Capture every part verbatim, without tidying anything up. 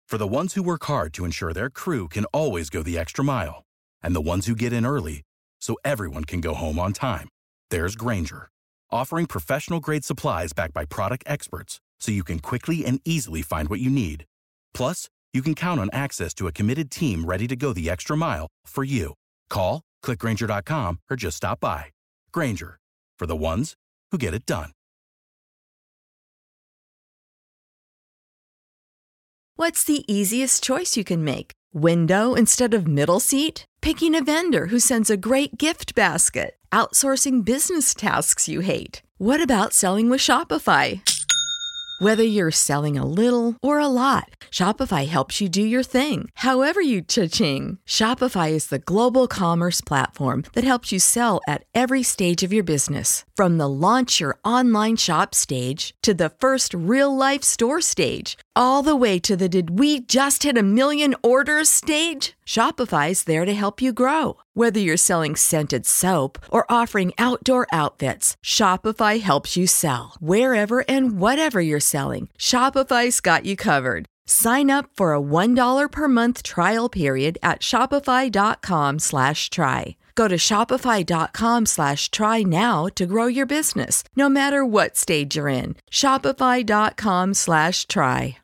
For the ones who work hard to ensure their crew can always go the extra mile, and the ones who get in early so everyone can go home on time, there's Grainger, offering professional-grade supplies backed by product experts so you can quickly and easily find what you need. Plus, you can count on access to a committed team ready to go the extra mile for you. Call, click Grainger dot com, or just stop by. Grainger, for the ones who get it done. What's the easiest choice you can make? Window instead of middle seat? Picking a vendor who sends a great gift basket? Outsourcing business tasks you hate? What about selling with Shopify? Whether you're selling a little or a lot, Shopify helps you do your thing, however you cha-ching. Shopify is the global commerce platform that helps you sell at every stage of your business. From the launch your online shop stage to the first real-life store stage, all the way to the did we just hit a million orders stage. Shopify's there to help you grow. Whether you're selling scented soap or offering outdoor outfits, Shopify helps you sell. Wherever and whatever you're selling, Shopify's got you covered. Sign up for a one dollar per month trial period at shopify.com slash try. Go to shopify.com slash try now to grow your business, no matter what stage you're in. Shopify.com slash try.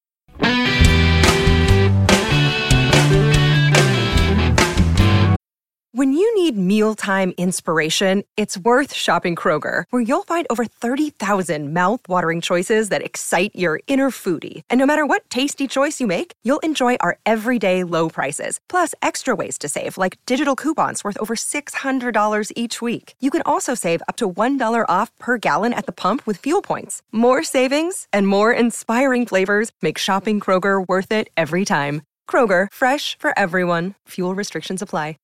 When you need mealtime inspiration, it's worth shopping Kroger, where you'll find over thirty thousand mouth-watering choices that excite your inner foodie. And no matter what tasty choice you make, you'll enjoy our everyday low prices, plus extra ways to save, like digital coupons worth over six hundred dollars each week. You can also save up to one dollar off per gallon at the pump with fuel points. More savings and more inspiring flavors make shopping Kroger worth it every time. Kroger, fresh for everyone. Fuel restrictions apply.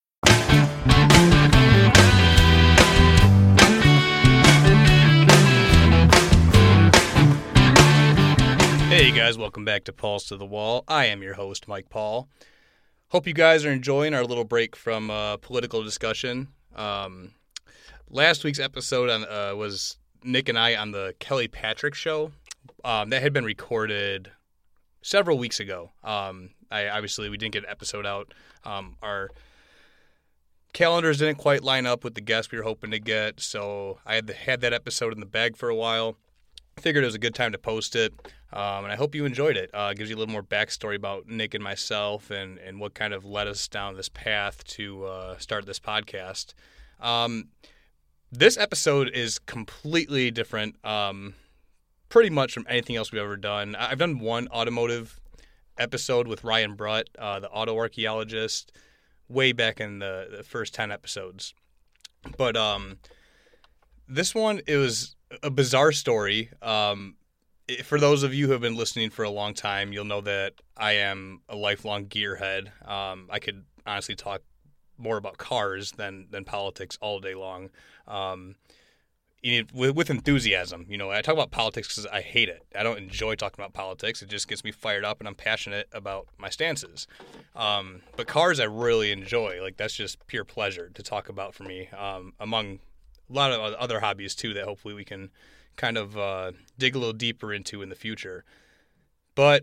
Hey guys, welcome back to Paul's to the Wall. I am your host, Mike Paul. Hope you guys are enjoying our little break from uh, political discussion. Um, last week's episode on, uh, was Nick and I on the Kelly Patrick Show. Um, that had been recorded several weeks ago. Um, I obviously we didn't get an episode out. Um, our calendars didn't quite line up with the guests we were hoping to get, so I had the, had that episode in the bag for a while. Figured it was a good time to post it, um, and I hope you enjoyed it. Uh, it gives you a little more backstory about Nick and myself and, and what kind of led us down this path to uh, start this podcast. Um, this episode is completely different, um, pretty much from anything else we've ever done. I've done one automotive episode with Ryan Brutt, uh, the auto archaeologist, way back in the, the first ten episodes. But um, this one, it was a bizarre story. Um, for those of you who have been listening for a long time, you'll know that I am a lifelong gearhead. Um, I could honestly talk more about cars than than politics all day long. Um, you know, with, with enthusiasm. You know, I talk about politics because I hate it. I don't enjoy talking about politics. It just gets me fired up, and I'm passionate about my stances. Um, but cars I really enjoy. Like, that's just pure pleasure to talk about for me, um, among a lot of other hobbies, too, that hopefully we can kind of uh, dig a little deeper into in the future. But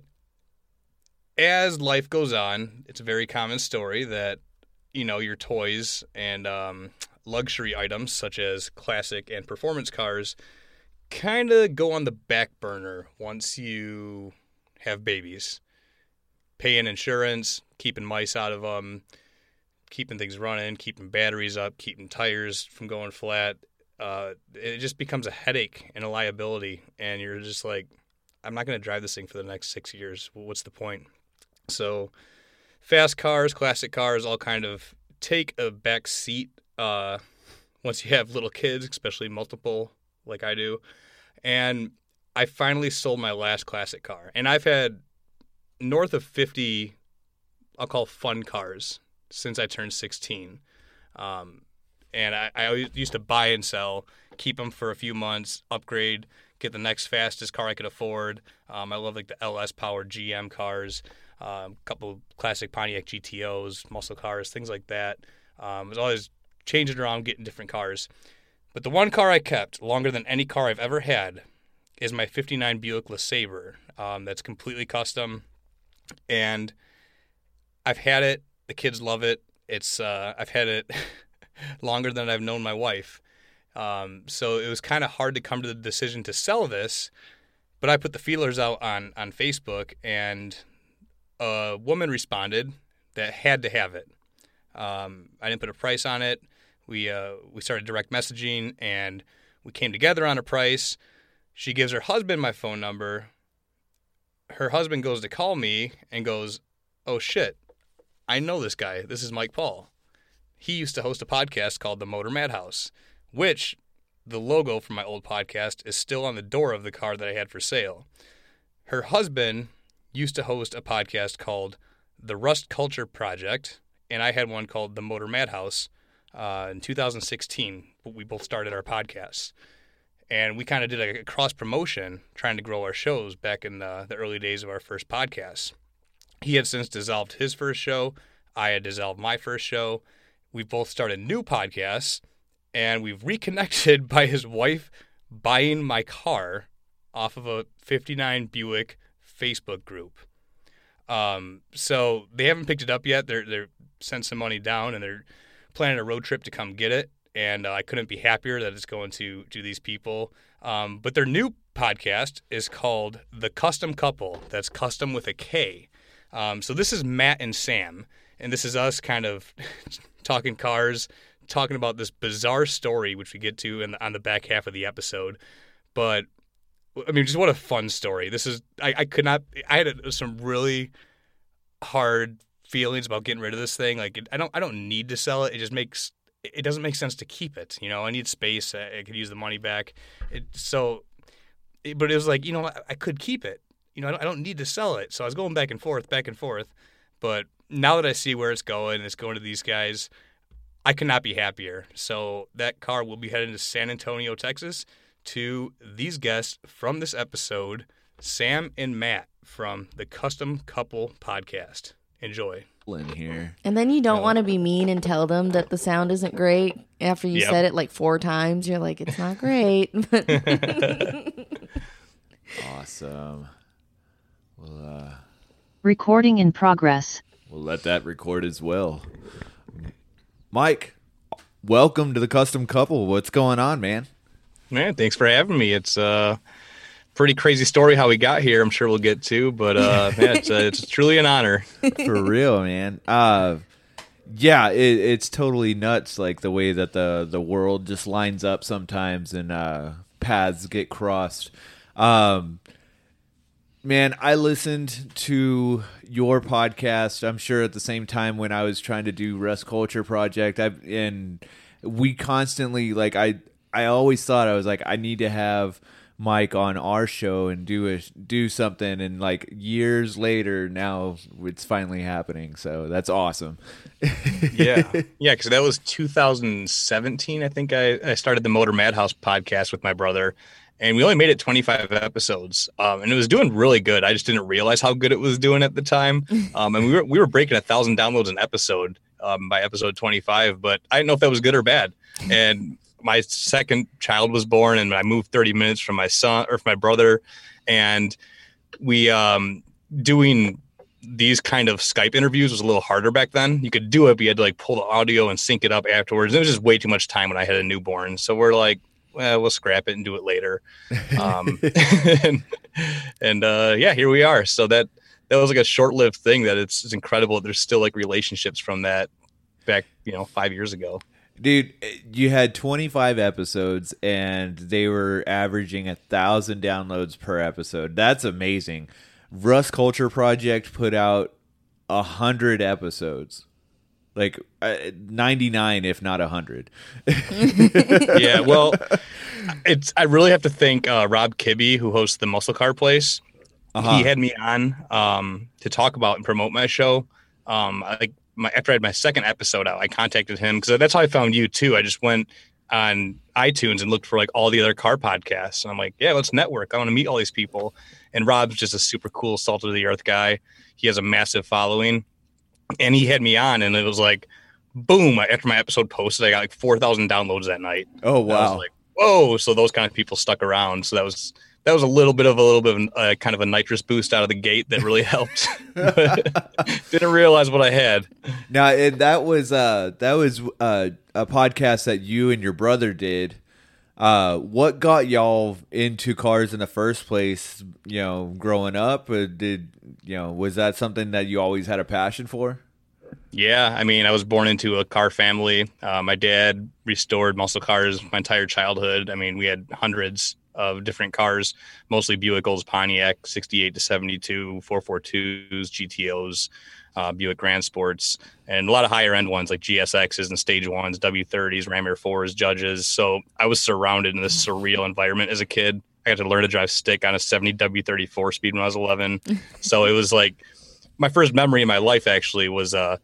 as life goes on, it's a very common story that, you know, your toys and um, luxury items such as classic and performance cars kind of go on the back burner once you have babies. Paying insurance, keeping mice out of them, keeping things running, keeping batteries up, keeping tires from going flat. Uh, it just becomes a headache and a liability, and you're just like, I'm not going to drive this thing for the next six years. What's the point? So fast cars, classic cars, all kind of take a back seat uh, once you have little kids, especially multiple like I do. And I finally sold my last classic car. And I've had north of fifty, I'll call fun cars, since I turned sixteen. Um, and I, I used to buy and sell, keep them for a few months, upgrade, get the next fastest car I could afford. Um, I love like the L S-powered G M cars, a um, couple of classic Pontiac G T Os, muscle cars, things like that. Um, I was always changing around, getting different cars. But the one car I kept longer than any car I've ever had is my fifty-nine Buick LeSabre. Um, that's completely custom. And I've had it. The kids love it. It's uh, I've had it longer than I've known my wife. Um, so it was kind of hard to come to the decision to sell this. But I put the feelers out on, on Facebook, and a woman responded that had to have it. Um, I didn't put a price on it. We uh, we started direct messaging, and we came together on a price. She gives her husband my phone number. Her husband goes to call me and goes, "Oh, shit, I know this guy. This is Mike Paul. He used to host a podcast called The Motor Madhouse," which the logo from my old podcast is still on the door of the car that I had for sale. Her husband used to host a podcast called The Rust Culture Project, and I had one called The Motor Madhouse uh, in two thousand sixteen. We both started our podcasts. And we kind of did a cross-promotion trying to grow our shows back in the, the early days of our first podcast. He had since dissolved his first show. I had dissolved my first show. We both started new podcasts, and we've reconnected by his wife buying my car off of a fifty-nine Buick Facebook group. Um, so they haven't picked it up yet. They're they're sent some money down, and they're planning a road trip to come get it. And uh, I couldn't be happier that it's going to to these people. Um, but their new podcast is called The Custom Couple. That's custom with a K. Um, so this is Matt and Sam, and this is us kind of talking cars, talking about this bizarre story, which we get to in the, on the back half of the episode. But I mean, just what a fun story. This is I, I could not. I had a, some really hard feelings about getting rid of this thing. Like it, I don't I don't need to sell it. It just makes it doesn't make sense to keep it. You know, I need space. I, I could use the money back. It, so, it, but it was like, you know, I, I could keep it. You know, I don't, I don't need to sell it. So I was going back and forth, back and forth. But now that I see where it's going, it's going to these guys, I could not be happier. So that car will be heading to San Antonio, Texas, to these guests from this episode, Sam and Matt from the Custom Couple Podcast. Enjoy. In here. And then you don't want to be mean and tell them that the sound isn't great after you Yep. said it like four times. You're like, it's not great. Awesome. We'll, uh, Recording in progress. we'll let that record as well. Mike, welcome to the Custom Couple. What's going on, man? Man, thanks for having me. It's a pretty crazy story how we got here. I'm sure we'll get to, but uh, man, it's, uh, it's truly an honor. For real, man. Uh, yeah, it, it's totally nuts, like the way that the, the world just lines up sometimes and uh, paths get crossed. Um, man, I listened to your podcast, I'm sure at the same time when I was trying to do Rust Culture Project. I and we constantly, like, I, I always thought, I was like, I need to have Mike on our show and do a do something, and like years later now it's finally happening, so that's awesome. yeah yeah because that was two thousand seventeen. I think I, I started the Motor Madhouse podcast with my brother, and we only made it twenty-five episodes, um, and it was doing really good. I just didn't realize how good it was doing at the time, um, and we were we were breaking a thousand downloads an episode um, by episode twenty-five, but I didn't know if that was good or bad. And my second child was born, and I moved thirty minutes from my son or from my brother, and we um, doing these kind of Skype interviews was a little harder back then. You could do it, but you had to like pull the audio and sync it up afterwards. It was just way too much time when I had a newborn. So we're like, well, we'll scrap it and do it later. Um, and and uh, yeah, here we are. So that that was like a short-lived thing. That it's, it's incredible. There's still like relationships from that back, you know, five years ago. Dude, you had twenty-five episodes, and they were averaging a thousand downloads per episode. That's amazing. Rust Culture Project put out a hundred episodes, like uh, ninety-nine, if not a hundred. Yeah, well, it's I really have to thank uh, Rob Kibbe, who hosts the Muscle Car Place. Uh-huh. He had me on um, to talk about and promote my show. Um, I like. My, after I had my second episode out, I contacted him because that's how I found you too. I just went on iTunes and looked for like all the other car podcasts. And I'm like, yeah, let's network. I want to meet all these people. And Rob's just a super cool, salt of the earth guy. He has a massive following, and he had me on, and it was like, boom. After my episode posted, I got like four thousand downloads that night. Oh, And I wow. was like, whoa. So those kind of people stuck around. So that was that was a little bit of a little bit of uh, kind of a nitrous boost out of the gate that really helped. Didn't realize what I had. Now, and that was uh, that was uh, a podcast that you and your brother did. Uh, what got y'all into cars in the first place? You know, growing up, or did you know? Was that something that you always had a passion for? Yeah, I mean, I was born into a car family. Uh, my dad restored muscle cars my entire childhood. I mean, we had hundreds of different cars, mostly Buicks, Pontiac, sixty-eight to seventy-two, four forty-twos, G T Os, uh, Buick Grand Sports, and a lot of higher end ones like G S Xs and Stage Ones, W thirties, Ram Air fours, Judges. So I was surrounded in this surreal environment as a kid. I got to learn to drive stick on a seventy W thirty-four speed when I was eleven. So it was like my first memory in my life actually was uh,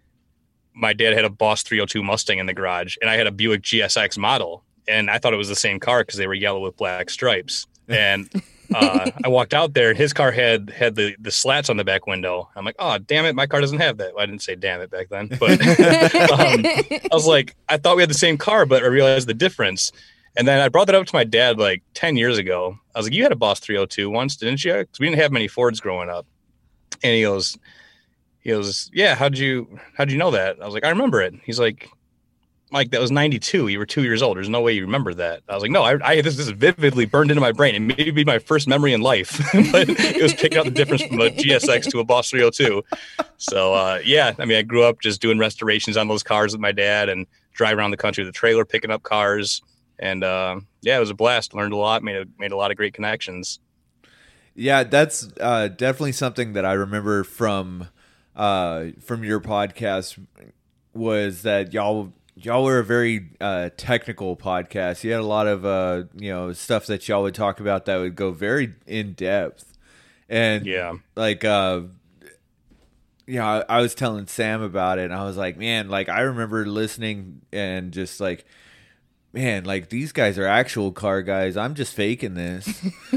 my dad had a Boss three oh two Mustang in the garage, and I had a Buick G S X model. And I thought it was the same car because they were yellow with black stripes. And uh, I walked out there, and his car had had the, the slats on the back window. I'm like, oh, damn it, my car doesn't have that. Well, I didn't say damn it back then. But um, I was like, I thought we had the same car, but I realized the difference. And then I brought that up to my dad like ten years ago. I was like, you had a Boss three oh two once, didn't you? Because we didn't have many Fords growing up. And he goes, he goes, yeah, how'd you, how'd you know that? I was like, I remember it. He's like, Mike, that was ninety-two. You were two years old. There's no way you remember that. I was like, no, I, I this is vividly burned into my brain. It may be my first memory in life, but it was picking out the difference from a G S X to a Boss three oh two. So, uh, yeah, I mean, I grew up just doing restorations on those cars with my dad and drive around the country with the trailer, picking up cars. And, uh, yeah, it was a blast. Learned a lot, made a, made a lot of great connections. Yeah, that's uh, definitely something that I remember from uh, from your podcast was that y'all y'all were a very uh, technical podcast. You had a lot of uh, you know stuff that y'all would talk about that would go very in depth, and yeah, like uh, you know, I, I was telling Sam about it, and I was like, man, like I remember listening and just like, man, like these guys are actual car guys. I'm just faking this.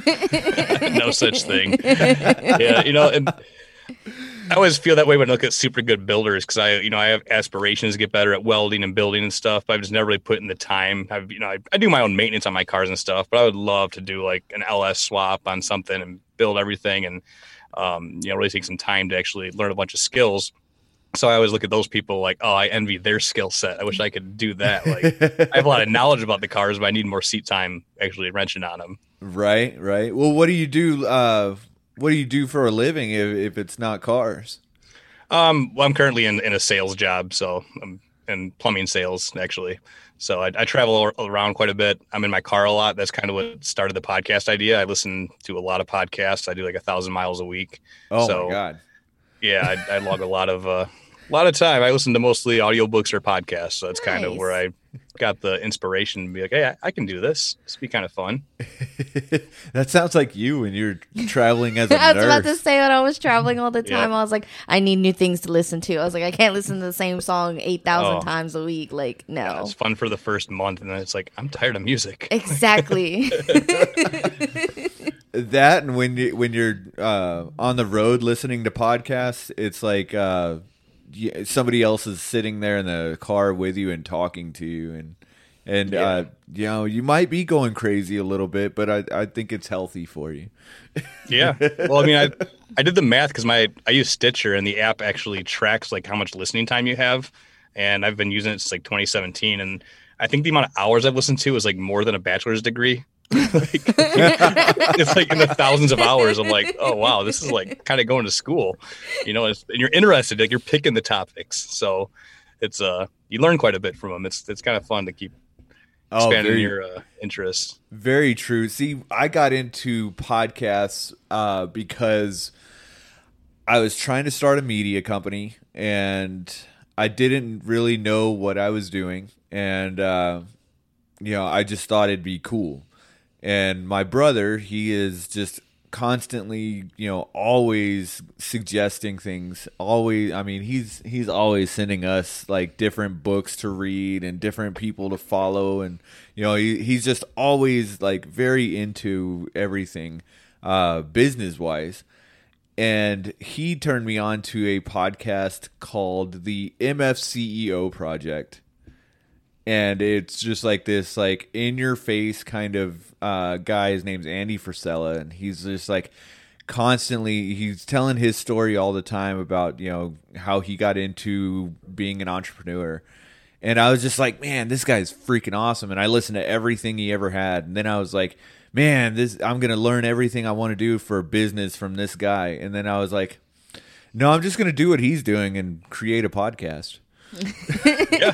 No such thing. Yeah, you know, and I always feel that way when I look at super good builders because I, you know, I have aspirations to get better at welding and building and stuff, but I've just never really put in the time. I've, you know, I, I do my own maintenance on my cars and stuff, but I would love to do like an L S swap on something and build everything and, um, you know, really take some time to actually learn a bunch of skills. So I always look at those people like, oh, I envy their skill set. I wish I could do that. Like, I have a lot of knowledge about the cars, but I need more seat time actually wrenching on them. Right, right. Well, what do you do? Uh, what do you do for a living if, if it's not cars? Um, well, I'm currently in, in a sales job, so I'm in plumbing sales actually. So I, I travel around quite a bit. I'm in my car a lot. That's kind of what started the podcast idea. I listen to a lot of podcasts. I do like a thousand miles a week. Oh so, my God. Yeah, I, I log a lot of uh, a lot of time. I listen to mostly audiobooks or podcasts, so that's kind of Nice. where I got the inspiration to be like, hey, I, I can do this. This would be kind of fun. That sounds like you when you're traveling as a I was nurse. about to say when I was traveling all the time, Yeah. I was like, I need new things to listen to. I was like, I can't listen to the same song eight thousand Oh. times a week. Like, no. It's fun for the first month, and then it's like, I'm tired of music. Exactly. That and when you when you're uh, on the road listening to podcasts, it's like uh, y- somebody else is sitting there in the car with you and talking to you, and and Yeah. uh, you know you might be going crazy a little bit, but I I think it's healthy for you. Yeah. Well, I mean, I I did the math because my I use Stitcher, and the app actually tracks like how much listening time you have, and I've been using it since like twenty seventeen, and I think the amount of hours I've listened to is like more than a bachelor's degree. Like, it's like in the thousands of hours. I'm like, oh wow, this is like kind of going to school, you know. It's, and you're interested, like you're picking the topics, so it's uh you learn quite a bit from them. It's it's kind of fun to keep Oh, expanding very, your uh, interests. very true. See, I got into podcasts uh, because I was trying to start a media company, and I didn't really know what I was doing, and uh, you know, I just thought it'd be cool. And my brother, he is just constantly, you know, always suggesting things. Always, I mean, he's he's always sending us like different books to read and different people to follow, and you know, he, he's just always like very into everything, uh, business wise. And he turned me on to a podcast called the M F C E O Project. and it's just like this like in your face kind of uh, guy. His name's Andy Frisella, and he's just like constantly he's telling his story all the time about, you know, how he got into being an entrepreneur. And I was just like, man, this guy's freaking awesome. And I listened to everything he ever had. And then I was like, man, this I'm going to learn everything I want to do for business from this guy. And then I was like, no, I'm just going to do what he's doing and create a podcast. Yeah.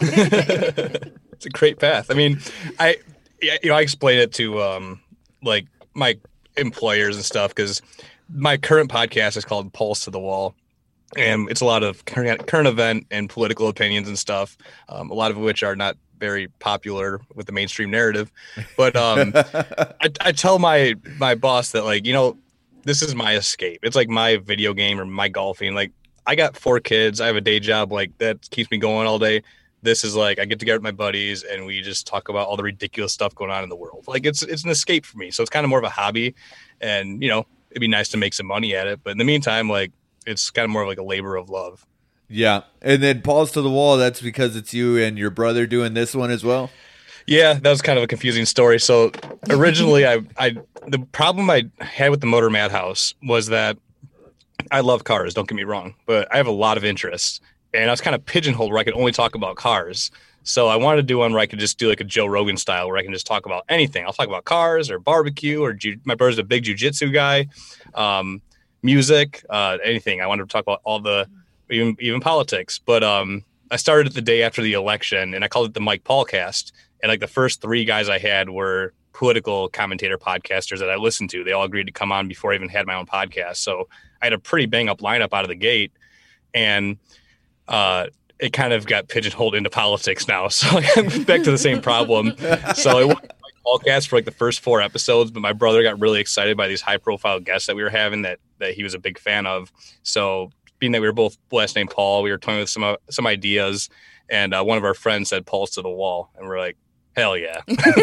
It's a great path. I mean, I you know, I explain it to um like my employers and stuff, because my current podcast is called Pulse to the Wall, and it's a lot of current, current event and political opinions and stuff, um, a lot of which are not very popular with the mainstream narrative. But um, I, I tell my my boss that, like, you know, this is my escape. It's like my video game or my golfing. Like, I got four kids. I have a day job like that keeps me going all day. This is like I get together with my buddies and we just talk about all the ridiculous stuff going on in the world. Like, it's it's an escape for me. So it's kind of more of a hobby, and, you know, it'd be nice to make some money at it. But in the meantime, like, it's kind of more of like a labor of love. Yeah. And then Pulse to the Wall, that's because it's you and your brother doing this one as well? Yeah, that was kind of a confusing story. So originally, I, I the problem I had with the Motor Madhouse was that I love cars, don't get me wrong, but I have a lot of interests. And I was kind of pigeonholed where I could only talk about cars. So I wanted to do one where I could just do like a Joe Rogan style, where I can just talk about anything. I'll talk about cars or barbecue, or ju- my brother's a big jiu-jitsu guy, um, music, uh, anything. I wanted to talk about all the, even even politics. But um, I started it the day after the election, and I called it the Mike Paul Cast. And like the first three guys I had were political commentator podcasters that I listened to. They all agreed to come on before I even had my own podcast. So I had a pretty bang up lineup out of the gate. And uh, it kind of got pigeonholed into politics now. So I'm back to the same problem. So I went to my podcast for like the first four episodes, but my brother got really excited by these high profile guests that we were having that, that he was a big fan of. So being that we were both last name Paul, we were toying with some, uh, some ideas, and uh, one of our friends said Pulse to the Wall, and we're like, hell yeah.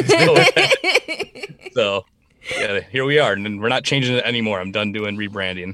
So yeah, here we are, and we're not changing it anymore. I'm done doing rebranding.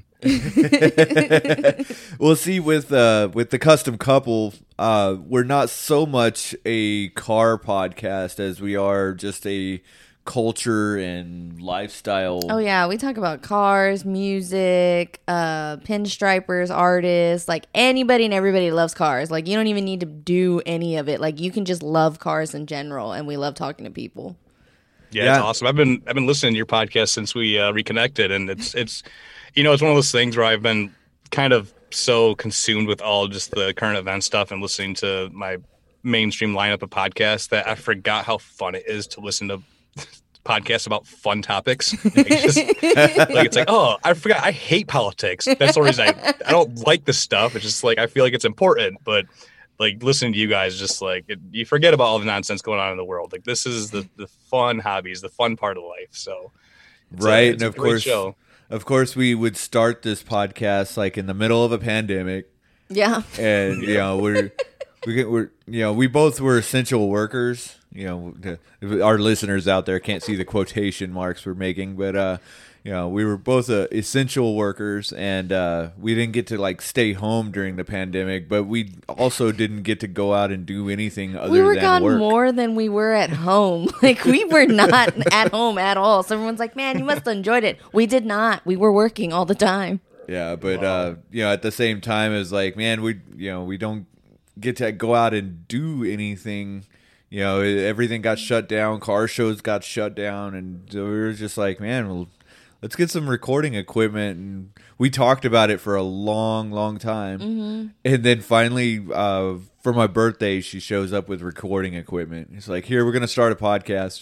Well, see, with uh, with the Custom Couple, uh, we're not so much a car podcast as we are just a culture and lifestyle. Oh yeah, we talk about cars, music, uh, pinstripers, artists, like anybody and everybody loves cars. Like, you don't even need to do any of it. Like, you can just love cars in general, and we love talking to people. Yeah, Yeah. it's awesome. I've been I've been listening to your podcast since we uh, reconnected, and it's it's you know, it's one of those things where I've been kind of so consumed with all just the current event stuff and listening to my mainstream lineup of podcasts that I forgot how fun it is to listen to podcasts about fun topics. Like, just, like it's like, oh, I forgot. I hate politics. That's the reason I I don't like this stuff. It's just like I feel like it's important, but like listening to you guys, just like it, you forget about all the nonsense going on in the world. Like, this is the the fun hobbies, the fun part of life. So it's Right, a, it's and a of great course, show. of course, we would start this podcast like in the middle of a pandemic, Yeah. and you know we're we get, we're you know we both were essential workers. You know, the, our listeners out there can't see the quotation marks we're making, but uh, you know, we were both uh, essential workers, and uh, we didn't get to like stay home during the pandemic, but we also didn't get to go out and do anything other We were than gone work. more than we were at home. Like, we were not at home at all. So everyone's like, man, you must have enjoyed it. We did not. We were working all the time. Yeah, but uh, you know, at the same time, it's like, man, we you know we don't get to go out and do anything. You know, everything got shut down. Car shows got shut down, and so we were just like, man, well, let's get some recording equipment. And we talked about it for a long, long time, Mm-hmm. and then finally, uh, for my birthday, she shows up with recording equipment. It's like, here, we're gonna start a podcast.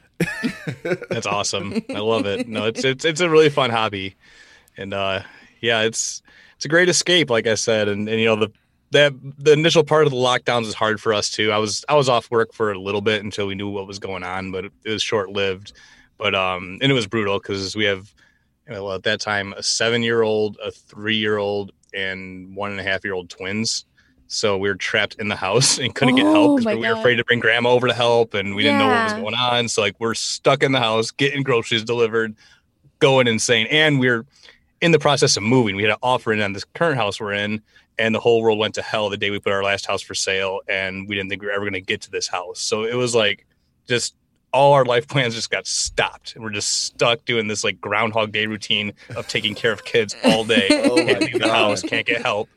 That's awesome. I love it. No, it's it's it's a really fun hobby, and uh, yeah, it's it's a great escape, like I said, and, and you know the that the initial part of the lockdowns was hard for us too. I was I was off work for a little bit until we knew what was going on, but it, it was short lived. But um, and it was brutal because we have, you know, at that time a seven year old, a three year old, and one and a half year old twins. So we were trapped in the house and couldn't get Oh, help because my we were God. afraid to bring grandma over to help, and we didn't know what was Yeah. going on. So like we're stuck in the house, getting groceries delivered, going insane, and we're in the process of moving. We had an offer in on this current house we're in, and the whole world went to hell the day we put our last house for sale, and we didn't think we were ever going to get to this house. So it was like just all our life plans just got stopped, and we're just stuck doing this like Groundhog Day routine of taking care of kids all day. Oh my Can't leave the house, can't get help.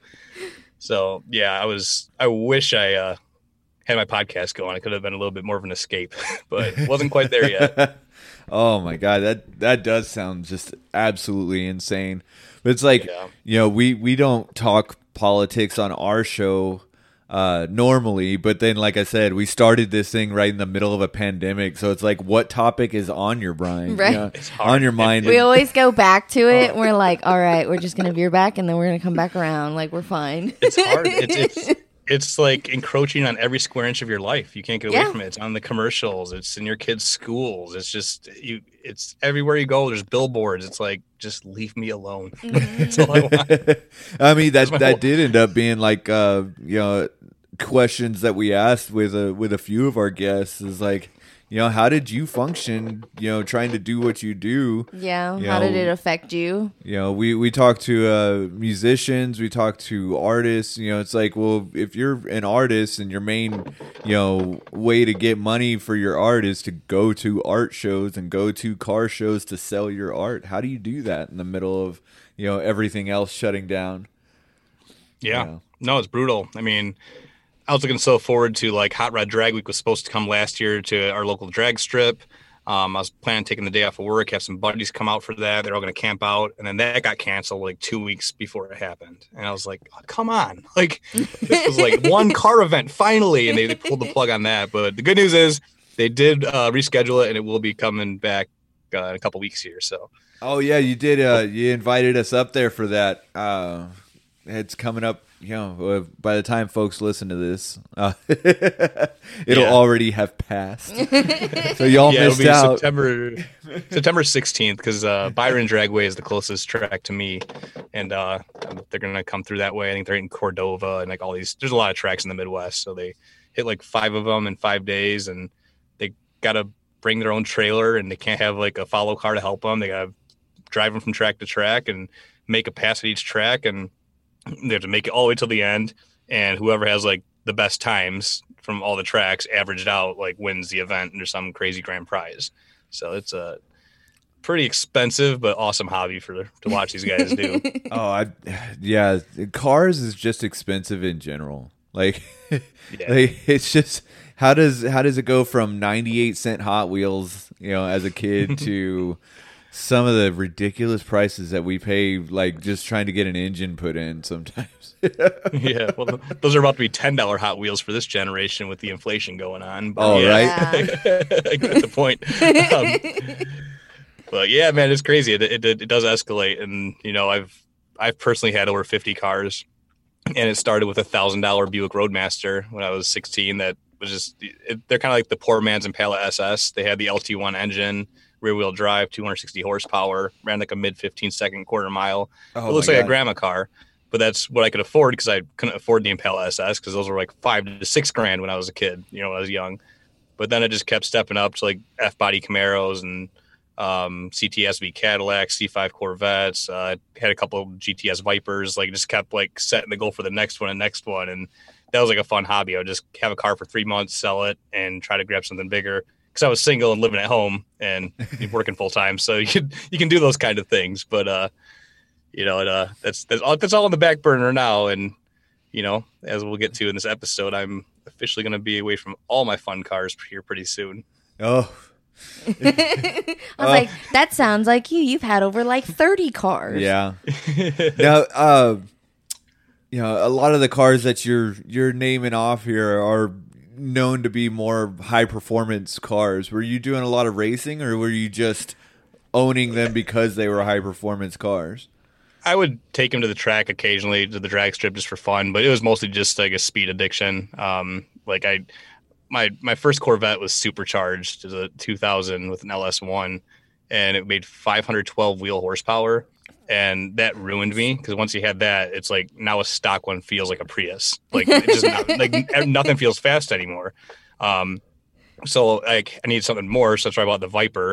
So yeah, I was. I wish I uh, had my podcast going. It could have been a little bit more of an escape, but it wasn't quite there yet. Oh my God, that that does sound just absolutely insane. But it's like, Yeah. you know, we we don't talk politics on our show uh, normally, but then, like I said, we started this thing right in the middle of a pandemic, so it's like, what topic is on your mind? Right. You know, It's hard. on your mind? We always go back to it. We're like, all right, we're just gonna veer back, and then we're gonna come back around. Like we're fine. It's hard. It's, it's it's like encroaching on every square inch of your life. You can't get away Yeah. from it. It's on the commercials. It's in your kids' schools. It's just you. It's everywhere you go. There's billboards. It's like, just leave me alone. That's all I want. I mean, that my that whole- did end up being like, uh, you know, questions that we asked with a with a few of our guests is like, you know, how did you function, you know, trying to do what you do? Yeah. You How did know, it affect you? You know, we, we talk to uh, musicians, we talk to artists. You know, it's like, well, if you're an artist and your main, you know, way to get money for your art is to go to art shows and go to car shows to sell your art, how do you do that in the middle of, you know, everything else shutting down? Yeah. Yeah. No, it's brutal. I mean, I was looking so forward to like Hot Rod Drag Week was supposed to come last year to our local drag strip. Um, I was planning on taking the day off of work, have some buddies come out for that. They're all going to camp out. And then that got canceled like two weeks before it happened. And I was like, oh, come on. Like, this was like one car event finally. And they, they pulled the plug on that. But the good news is they did uh, reschedule it, and it will be coming back uh, in a couple weeks here. So, Oh yeah, you did. Uh, you invited us up there for that. Uh, it's coming up. You know, uh, by the time folks listen to this, uh, it'll Yeah. already have passed. So y'all yeah, it'll missed be out. September September sixteenth because uh, Byron Dragway is the closest track to me, and uh, they're gonna come through that way. I think they're in Cordova and like all these. There's a lot of tracks in the Midwest, so they hit like five of them in five days, and they gotta bring their own trailer, and they can't have like a follow car to help them. They gotta drive them from track to track and make a pass at each track, and they have to make it all the way till the end. And whoever has like the best times from all the tracks averaged out like wins the event, and there's some crazy grand prize. So it's a pretty expensive but awesome hobby for to watch these guys do. Oh, I, yeah. Cars is just expensive in general. Like, Yeah. like it's just how does how does it go from ninety-eight cent Hot Wheels, you know, as a kid to some of the ridiculous prices that we pay, like just trying to get an engine put in sometimes. Yeah, well, those are about to be ten dollar Hot Wheels for this generation with the inflation going on. But Oh, yeah, right. I get the point. Um, but yeah, man, it's crazy. It, it it does escalate, and you know, I've I've personally had over fifty cars, and it started with a thousand dollar Buick Roadmaster when I was sixteen. That was just it, they're kind of like the poor man's Impala S S. They had the L T one engine, rear wheel drive, two hundred sixty horsepower, ran like a mid fifteen second quarter mile. Oh, It looks my like God. a grandma car, but that's what I could afford because I couldn't afford the Impala S S because those were like five to six grand when I was a kid, you know, when I was young. But then it just kept stepping up to like F body Camaros and um, C T S V Cadillacs, C five Corvettes. Uh, had a couple of G T S Vipers. Like just kept like setting the goal for the next one and next one, and that was like a fun hobby. I would just have a car for three months, sell it, and try to grab something bigger. Because I was single and living at home and working full time, so you can, you can do those kind of things. But uh, you know, it, uh, that's that's all, that's all on the back burner now. And you know, as we'll get to in this episode, I'm officially going to be away from all my fun cars here pretty soon. Oh, I was like, that sounds like you. You've had over like thirty cars. yeah. Now, uh, you know, a lot of the cars that you're you're naming off here are known to be more high performance cars. Were you doing a lot of racing, or were you just owning them because they were high performance cars? I would take him to the track occasionally, to the drag strip, just for fun, but it was mostly just like a speed addiction. Um, like I, my my first Corvette was supercharged, it was a two thousand with an L S one, and it made five hundred twelve wheel horsepower, and that ruined me because once you had that, it's like now a stock one feels like a Prius, like it just not, like nothing feels fast anymore. Um, so like I needed something more, so that's why I bought the Viper.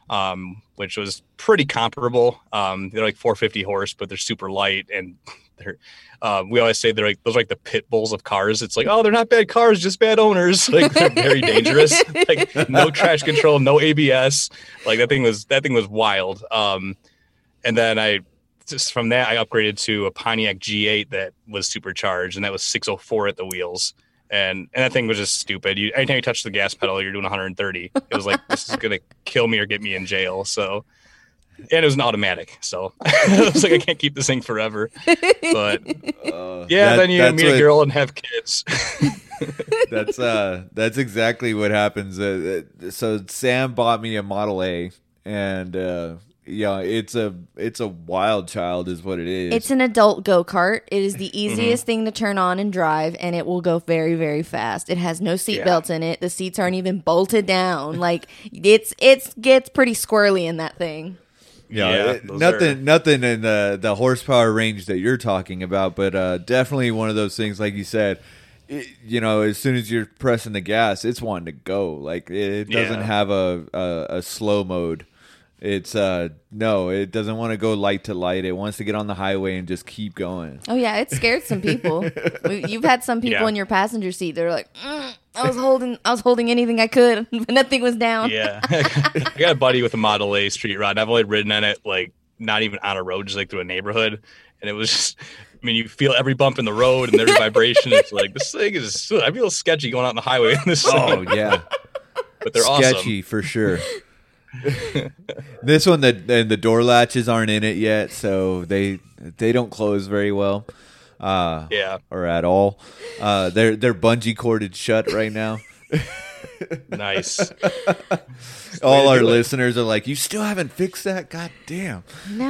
um, which was pretty comparable. Um, they're like four fifty horse, but they're super light, and they're. Uh, we always say they're like those are like the pit bulls of cars. It's like, oh, they're not bad cars, just bad owners. Like they're very dangerous. Like no traction control, no A B S. Like that thing was that thing was wild. Um, and then I just from that I upgraded to a Pontiac G eight that was supercharged, and that was six oh four at the wheels. And and that thing was just stupid. You, anytime you touch the gas pedal, you're doing one hundred thirty. It was like, this is gonna kill me or get me in jail. So. And it was an automatic, so I was like, I can't keep this thing forever. But Uh, yeah, that- then you that's meet what- a girl and have kids. That's uh, that's exactly what happens. Uh, uh, so Sam bought me a Model A, and uh, yeah, it's a it's a wild child, is what it is. It's an adult go-kart. It is the easiest thing to turn on and drive, and it will go very, very fast. It has no seat Yeah. belts in it. The seats aren't even bolted down. Like it's it's gets pretty squirrely in that thing. Yeah, Yeah, it- those nothing, are- nothing in the the horsepower range that you're talking about, but uh, definitely one of those things, like you said. It, you know, as soon as you're pressing the gas, it's wanting to go. Like it, it doesn't Yeah. have a, a a slow mode. It's uh no, it doesn't want to go light to light. It wants to get on the highway and just keep going. Oh yeah, it scared some people. We- You've had some people Yeah. in your passenger seat. They're like, mm, I was holding, I was holding anything I could, but nothing was down. Yeah, I got a buddy with a Model A street rod. I've only ridden on it like not even on a road, just like through a neighborhood, and it was just. I mean, you feel every bump in the road and every vibration. It's like this thing is. I feel sketchy going out on the highway in this Oh thing, yeah, but they're sketchy for sure. This one, the and the door latches aren't in it yet, so they they don't close very well, uh, awesome. Yeah, or at all. Uh, they're they're bungee corded shut right now. nice. All our do it. listeners are like, "You still haven't fixed that? God damn!" No,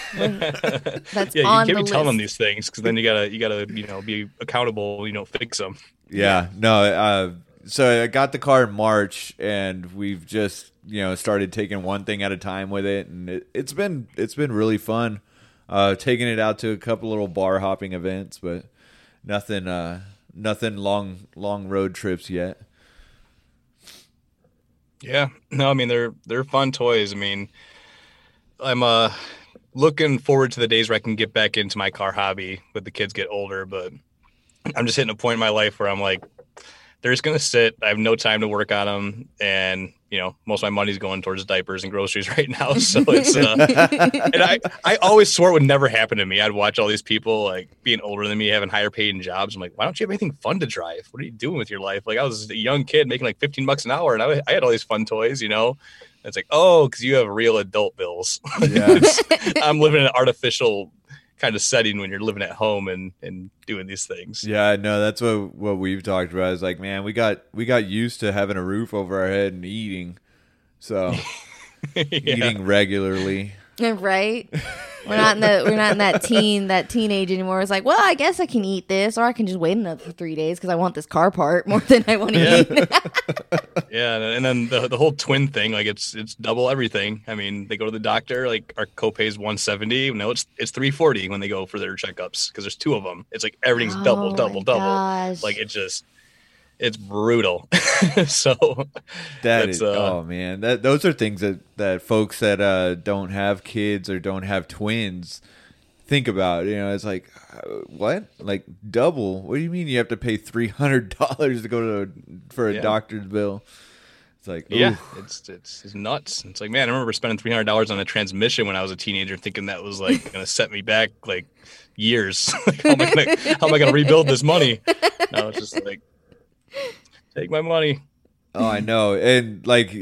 that's Yeah, you on can't the be telling them list. these things because then you gotta you gotta you know be accountable. You know, fix them. Yeah, no. Uh, so I got the car in March, and we've just you know started taking one thing at a time with it, and it, it's been it's been really fun. Uh, taking it out to a couple little bar hopping events, but nothing uh, nothing long long road trips yet. Yeah, no, I mean they're they're fun toys. I mean, I'm uh looking forward to the days where I can get back into my car hobby when the kids get older. But I'm just hitting a point in my life where I'm like, they're just gonna sit. I have no time to work on them, and you know, most of my money's going towards diapers and groceries right now. So it's uh, and I I always swore it would never happen to me. I'd watch all these people like being older than me, having higher paying jobs. I'm like, why don't you have anything fun to drive? What are you doing with your life? Like I was a young kid making like fifteen bucks an hour, and I, I had all these fun toys, you know. And it's like, oh, because you have real adult bills. Yeah. I'm living in an artificial kind of setting when you're living at home and, and doing these things. Yeah, no, that's what what we've talked about. Is like, man, we got we got used to having a roof over our head and eating, so Yeah. eating regularly. Right? We're not in the we're not in that teen that teenage anymore. It's like, well, I guess I can eat this, or I can just wait another three days because I want this car part more than I want to Yeah. eat. Yeah, and then the the whole twin thing, like it's it's double everything. I mean, they go to the doctor, like our copay is one seventy. No, it's it's three forty when they go for their checkups because there's two of them. It's like everything's Oh double, my double, double. gosh. Like it just it's brutal. So That That's, is, uh, oh man, that those are things that, that folks that uh, don't have kids or don't have twins think about. You know, it's like, uh, what? Like double? What do you mean you have to pay three hundred dollars to go to for a Yeah. doctor's bill? It's like, yeah, oof. it's, it's it's nuts. It's like, man, I remember spending three hundred dollars on a transmission when I was a teenager, thinking that was like going to set me back like years. Like, how am I gonna how am I gonna rebuild this money? No, it's just like, take my money. Oh, I know. And like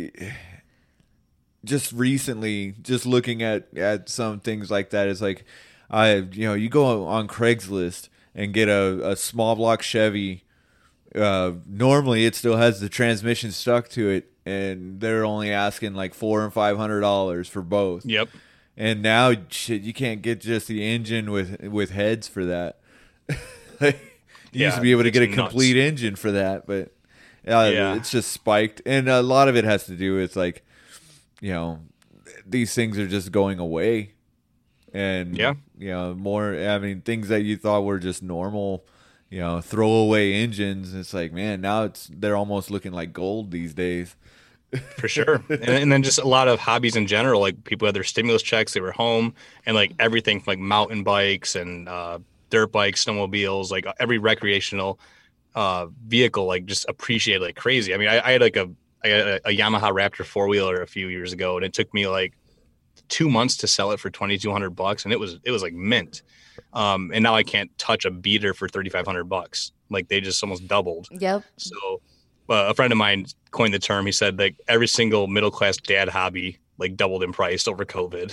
just recently, just looking at, at some things like that, is like, I, you know, you go on Craigslist and get a, a small block Chevy. Uh, normally it still has the transmission stuck to it, and they're only asking like four and five hundred dollars for both. Yep. And now, shit, you can't get just the engine with with heads for that. You Yeah, used to be able to it's get a nuts. complete engine for that, but uh, Yeah. it's just spiked. And a lot of it has to do with like, you know, these things are just going away, and Yeah. you know, more. I mean, things that you thought were just normal, you know, throwaway engines. It's like, man, now it's they're almost looking like gold these days. For sure. And, and then just a lot of hobbies in general. Like people had their stimulus checks, they were home, and like everything from like mountain bikes and uh, dirt bikes, snowmobiles, like every recreational uh, vehicle, like just appreciated like crazy. I mean, I, I had like a, I had a, a Yamaha Raptor four wheeler a few years ago, and it took me like two months to sell it for twenty-two hundred bucks. And it was, it was like mint. Um, and now I can't touch a beater for thirty-five hundred bucks. Like they just almost doubled. Yep. So uh, a friend of mine coined the term. He said like every single middle class dad hobby like doubled in price over COVID.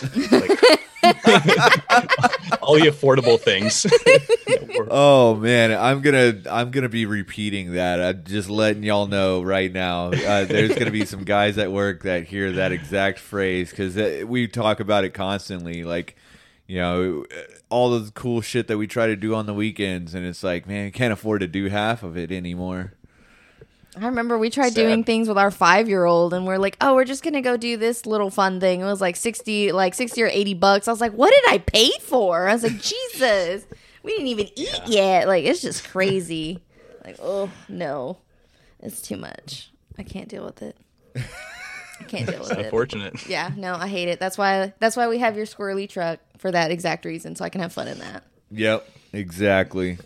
Like, all the affordable things. Oh man, I'm gonna I'm gonna be repeating that. I'm just letting y'all know right now. Uh, there's gonna be some guys at work that hear that exact phrase because we talk about it constantly. Like, you know, all the cool shit that we try to do on the weekends, and it's like, man, can't afford to do half of it anymore. I remember we tried Sad. doing things with our five-year-old, and we're like, "Oh, we're just gonna go do this little fun thing." It was like sixty, like sixty or eighty bucks. I was like, "What did I pay for?" I was like, "Jesus, we didn't even eat yeah. yet." Like, it's just crazy. Like, oh no, it's too much. I can't deal with it. I can't deal with it. Unfortunate. Yeah, no, I hate it. That's why. That's why we have your squirrely truck for that exact reason, so I can have fun in that. Yep, exactly.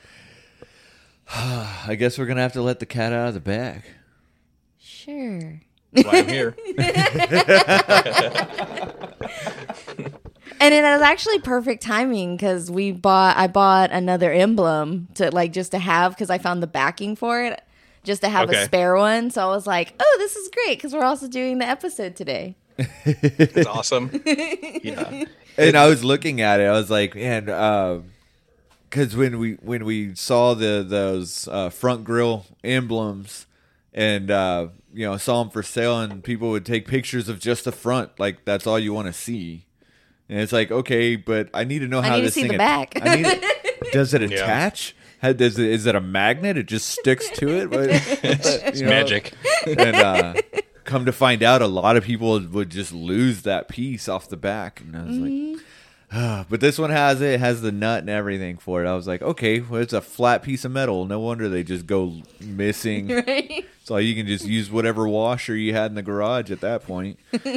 I guess we're gonna have to let the cat out of the bag. Sure. That's why I'm here. And it was actually perfect timing because we bought. I bought another emblem to like just to have because I found the backing for it, just to have Okay. a spare one. So I was like, "Oh, this is great!" Because we're also doing the episode today. It's awesome. Yeah. And I was looking at it, I was like, man, because when we when we saw the those uh, front grill emblems, and uh, you know, saw them for sale, and people would take pictures of just the front, like that's all you want to see. And it's like, okay, but I need to know I how need to this see thing the at- back. I need does it Yeah. attach? How, does it, is it a magnet? It just sticks to it. But, It's you know, magic. And uh, come to find out, a lot of people would just lose that piece off the back. And I was Mm-hmm. like, ah. But this one has it. It has the nut and everything for it. I was like, okay, well, it's a flat piece of metal. No wonder they just go missing. Right? So you can just use whatever washer you had in the garage at that point.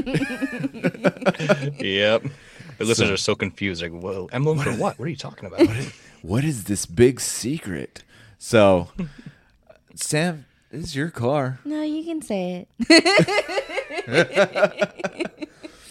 Yep. The listeners are so confused. Like, whoa, emblem for what? What are you talking about? What is this big secret? So, Sam, this is your car. No, you can say it.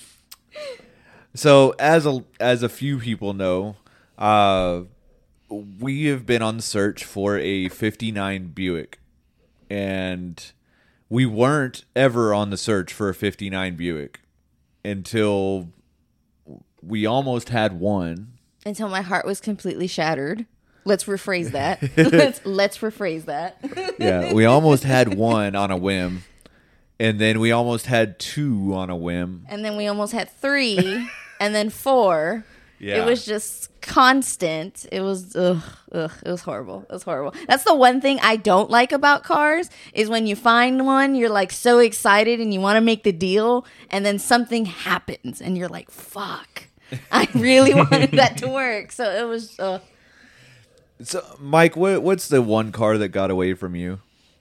So, as a as a few people know, uh, we have been on the search for a fifty-nine Buick, and we weren't ever on the search for a fifty-nine Buick until we almost had one. Until my heart was completely shattered. Let's rephrase that. let's let's rephrase that. Yeah, we almost had one on a whim, and then we almost had two on a whim. And then we almost had three, and then four. Yeah. It was just constant. It was ugh, ugh, it was horrible. It was horrible. That's the one thing I don't like about cars is when you find one, you're like so excited and you want to make the deal, and then something happens and you're like, fuck. I really wanted that to work. So it was uh So, Mike, what, what's the one car that got away from you?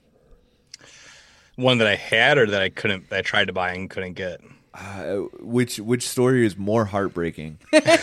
One that I had or that I couldn't, that I tried to buy and couldn't get. Uh, which which story is more heartbreaking?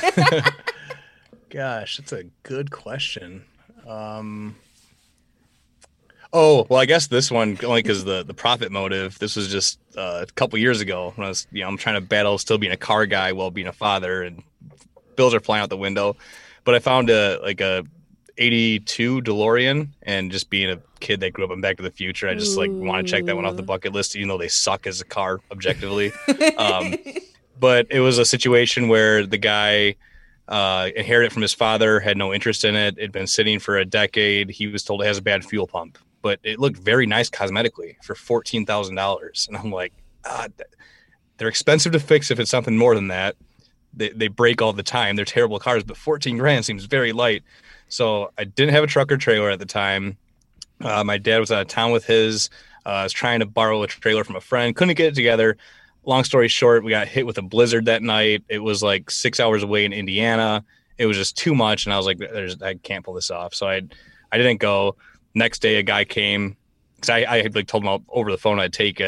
Gosh, that's a good question. Um, oh, well, I guess this one only because the the profit motive. This was just uh, a couple years ago when I was, you know, I'm trying to battle still being a car guy while being a father, and bills are flying out the window. But I found a like a eighty-two DeLorean, and just being a kid that grew up in Back to the Future, I just like want to check that one off the bucket list, even though they suck as a car objectively. um, but it was a situation where the guy uh, inherited it from his father, had no interest in it. It'd been sitting for a decade. He was told it has a bad fuel pump, but it looked very nice cosmetically for fourteen thousand dollars. And I'm like, ah, they're expensive to fix if it's something more than that. They, they break all the time. They're terrible cars, but fourteen grand seems very light. So I didn't have a truck or trailer at the time. Uh, my dad was out of town with his. Uh, I was trying to borrow a trailer from a friend. Couldn't get it together. Long story short, we got hit with a blizzard that night. It was like six hours away in Indiana. It was just too much, and I was like, "There's, I can't pull this off." So I, I didn't go. Next day, a guy came because I, I had like told him over the phone I'd take it.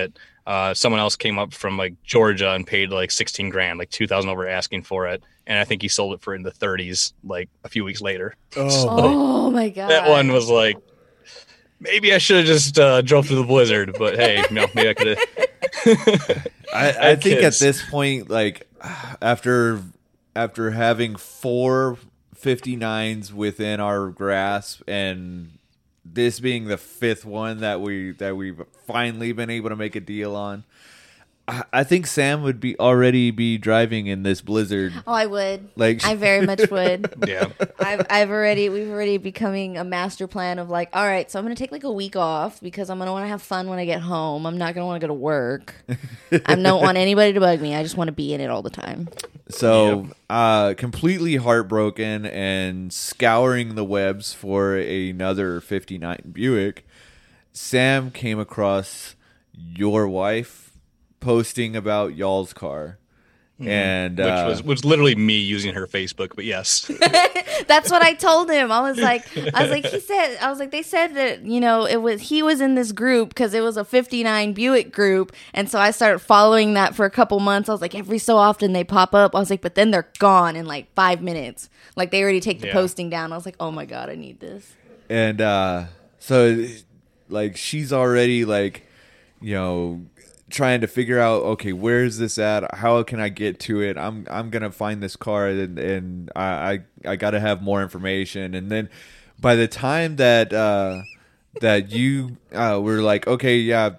Uh, someone else came up from like Georgia and paid like sixteen grand, like two thousand over asking for it. And I think he sold it for in the thirties, like a few weeks later. Oh, So Oh my god. that one was like, maybe I should have just uh, drove through the blizzard, but hey, no, maybe I could have. I, I think at this point, like after after having four fifty-nines within our grasp, and this being the fifth one that we that we've finally been able to make a deal on, I, I think Sam would be already be driving in this blizzard. Oh, I would. Like I very much would. Yeah. I've I've already we've already becoming a master plan of like, all right, so I'm gonna take like a week off because I'm gonna want to have fun when I get home. I'm not gonna want to go to work. I don't want anybody to bug me. I just want to be in it all the time. So, uh, completely heartbroken and scouring the webs for another fifty-nine Buick, Sam came across your wife posting about y'all's car. And Which uh, was was literally me using her Facebook, but yes. That's what I told him. I was like, I was like, he said, I was like, they said that, you know, it was, he was in this group because it was a fifty-nine Buick group. And so I started following that for a couple months. I was like, every so often they pop up. I was like, but then they're gone in like five minutes. Like they already take the Yeah. posting down. I was like, oh my God, I need this. And uh, so, like, she's already, like, you know, trying to figure out, okay, where's this at? How can I get to it? I'm I'm gonna find this car, and, and I I, I got to have more information. And then by the time that uh, that you uh, were like, okay, yeah,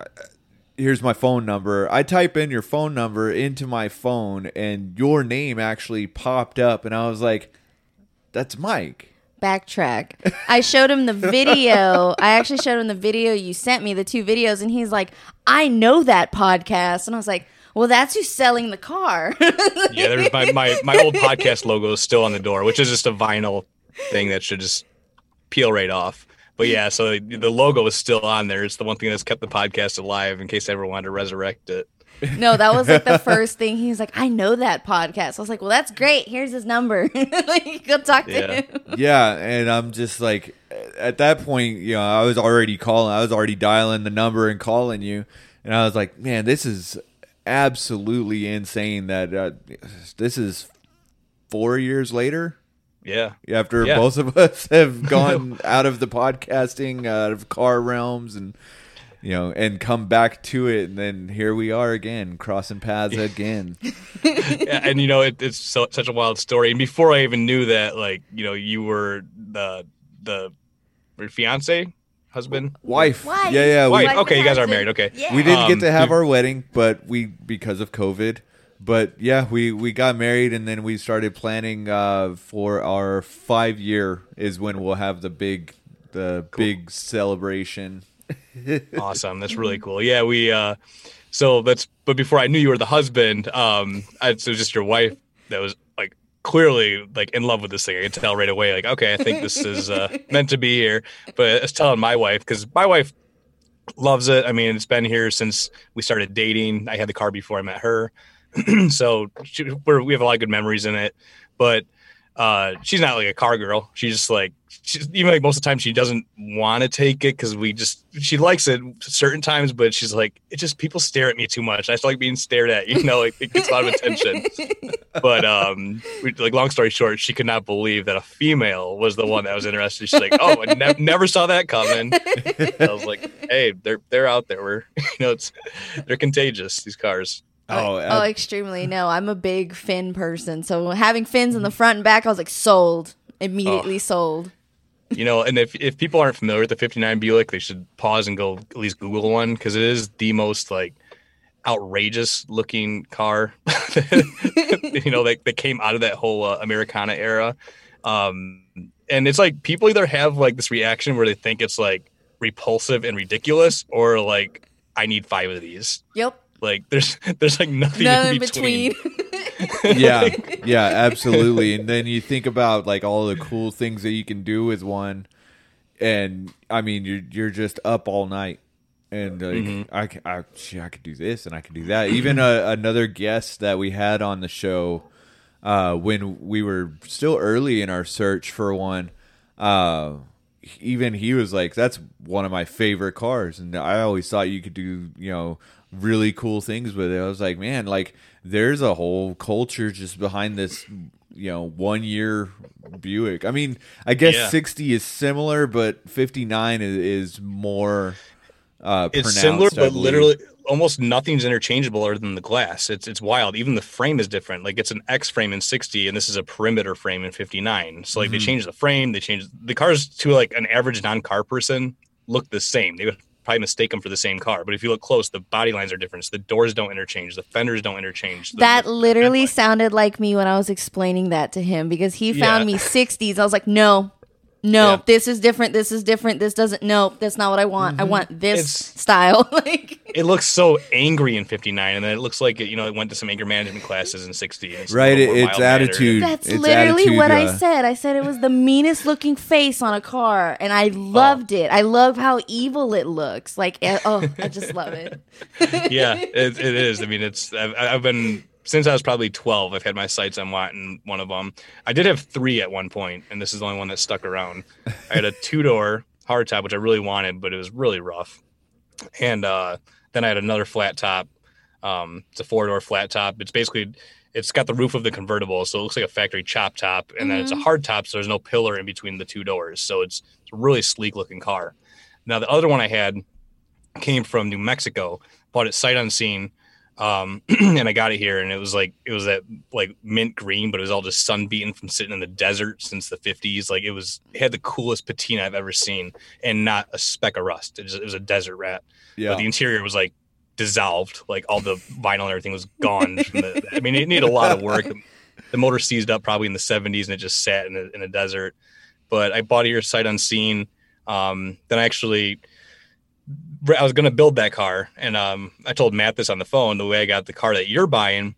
here's my phone number. I type in your phone number into my phone, and your name actually popped up, and I was like, that's Mike. Backtrack. I showed him the video. I actually showed him the video you sent me, the two videos, and he's like, I know that podcast. And I was like, well, that's who's selling the car. Yeah, there's my, my, my old podcast logo is still on the door, which is just a vinyl thing that should just peel right off. But yeah, so the logo is still on there. It's the one thing that's kept the podcast alive in case I ever wanted to resurrect it. No, that was like the first thing. He's like, I know that podcast. I was like, well, that's great. Here's his number. Like, go talk to Yeah. him. Yeah, and I'm just like, at that point, you know, I was already calling, I was already dialing the number and calling you, and I was like, man, this is absolutely insane that uh, this is four years later Yeah. after Yeah. both of us have gone out of the podcasting, out of car realms, and you know, and come back to it, and then here we are again, crossing paths again. Yeah, and you know, it, it's so, such a wild story. And before I even knew that, like, you know, you were the the your fiance, husband, Wife, Wife. yeah, yeah. wife. We, Okay, you guys are married. Okay, Yeah. we didn't Um, get to have dude. our wedding, but we because of COVID. But yeah, we, we got married, and then we started planning uh, for our five year is when we'll have the big the big celebration. awesome. That's really cool. Yeah, we. uh So that's. But before I knew you were the husband, um, I, it was just your wife that was like clearly like in love with this thing. I could tell right away. Like, okay, I think this is uh, meant to be here. But I was telling my wife because my wife loves it. I mean, it's been here since we started dating. I had the car before I met her. So she, we're, we have a lot of good memories in it, but uh, she's not like a car girl. She's just like, she's, even like most of the time she doesn't want to take it because we just, she likes it certain times, but she's like, it just, people stare at me too much. I just like being stared at, you know, like it gets a lot of attention. But um, we, like long story short, she could not believe that a female was the one that was interested. She's like, oh, I ne- never saw that coming. I was like, hey, they're, they're out there. We're, you know, it's, they're contagious, these cars. Oh, Oh, uh, extremely. No, I'm a big fin person. So having fins in the front and back, I was like, sold. Immediately Oh. sold. You know, and if if people aren't familiar with the fifty-nine Buick, they should pause and go at least Google one because it is the most like outrageous looking car. You know, that that came out of that whole uh, Americana era, um, and it's like people either have like this reaction where they think it's like repulsive and ridiculous, or like I need five of these. Yep. Like there's there's like nothing None in in between. between. yeah, yeah, absolutely. And then you think about like all the cool things that you can do with one, and I mean, you're you're just up all night, and like Mm-hmm. I, c- I, gee, I could do this and I could do that. Even a, another guest that we had on the show uh, when we were still early in our search for one, uh, even he was like, that's one of my favorite cars. And I always thought you could do, you know, really cool things with it. I was like, man, like there's a whole culture just behind this, you know, one year Buick. I mean, I guess yeah. sixty is similar, but fifty-nine is, is more uh, it's pronounced. similar, I but believe. literally almost nothing's interchangeable other than the glass. It's it's wild. Even the frame is different. Like it's an X frame in sixty, and this is a perimeter frame in fifty-nine. So like Mm-hmm. they changed the frame, they changed the cars to like an average non-car person look the same. They would probably mistake them for the same car, but if you look close, the body lines are different. So the doors don't interchange, the fenders don't interchange. The, That the, literally the sounded like me when I was explaining that to him because he found Yeah. me sixties. I was like, no, no, Yeah. this is different. This is different. This doesn't, no, that's not what I want. I want this It's- style. Like, It looks so angry in fifty-nine, and then it looks like it, you know, it went to some anger management classes in sixty. And it's a Right, little it- more it's mild-mannered. attitude. that's It's literally attitude, what I uh, said. I said it was the meanest looking face on a car, and I loved it. I love how evil it looks. Like, eh, oh, I just love it. Yeah, it, it is. I mean, it's I've, I've been since I was probably twelve. I've had my sights on wanting one of them. I did have three at one point, and this is the only one that stuck around. I had a two door hardtop, which I really wanted, but it was really rough. And uh, then I had another flat top. Um, it's a four door flat top. It's basically it's got the roof of the convertible, so it looks like a factory chop top, and then it's a hard top, so there's no pillar in between the two doors. So it's, it's a really sleek looking car. Now the other one I had came from New Mexico. Bought it sight unseen, um, and I got it here, and it was like it was that like mint green, but it was all just sun beaten from sitting in the desert since the fifties. Like it was, it had the coolest patina I've ever seen, and not a speck of rust. It was, it was a desert rat. Yeah. But the interior was like dissolved, like all the vinyl and everything was gone. From the, I mean, it needed a lot of work. The motor seized up probably in the seventies, and it just sat in a, in a desert. But I bought it here sight unseen. Um, then I actually. I was going to build that car, and um, I told Matt this on the phone. The way I got the car that you're buying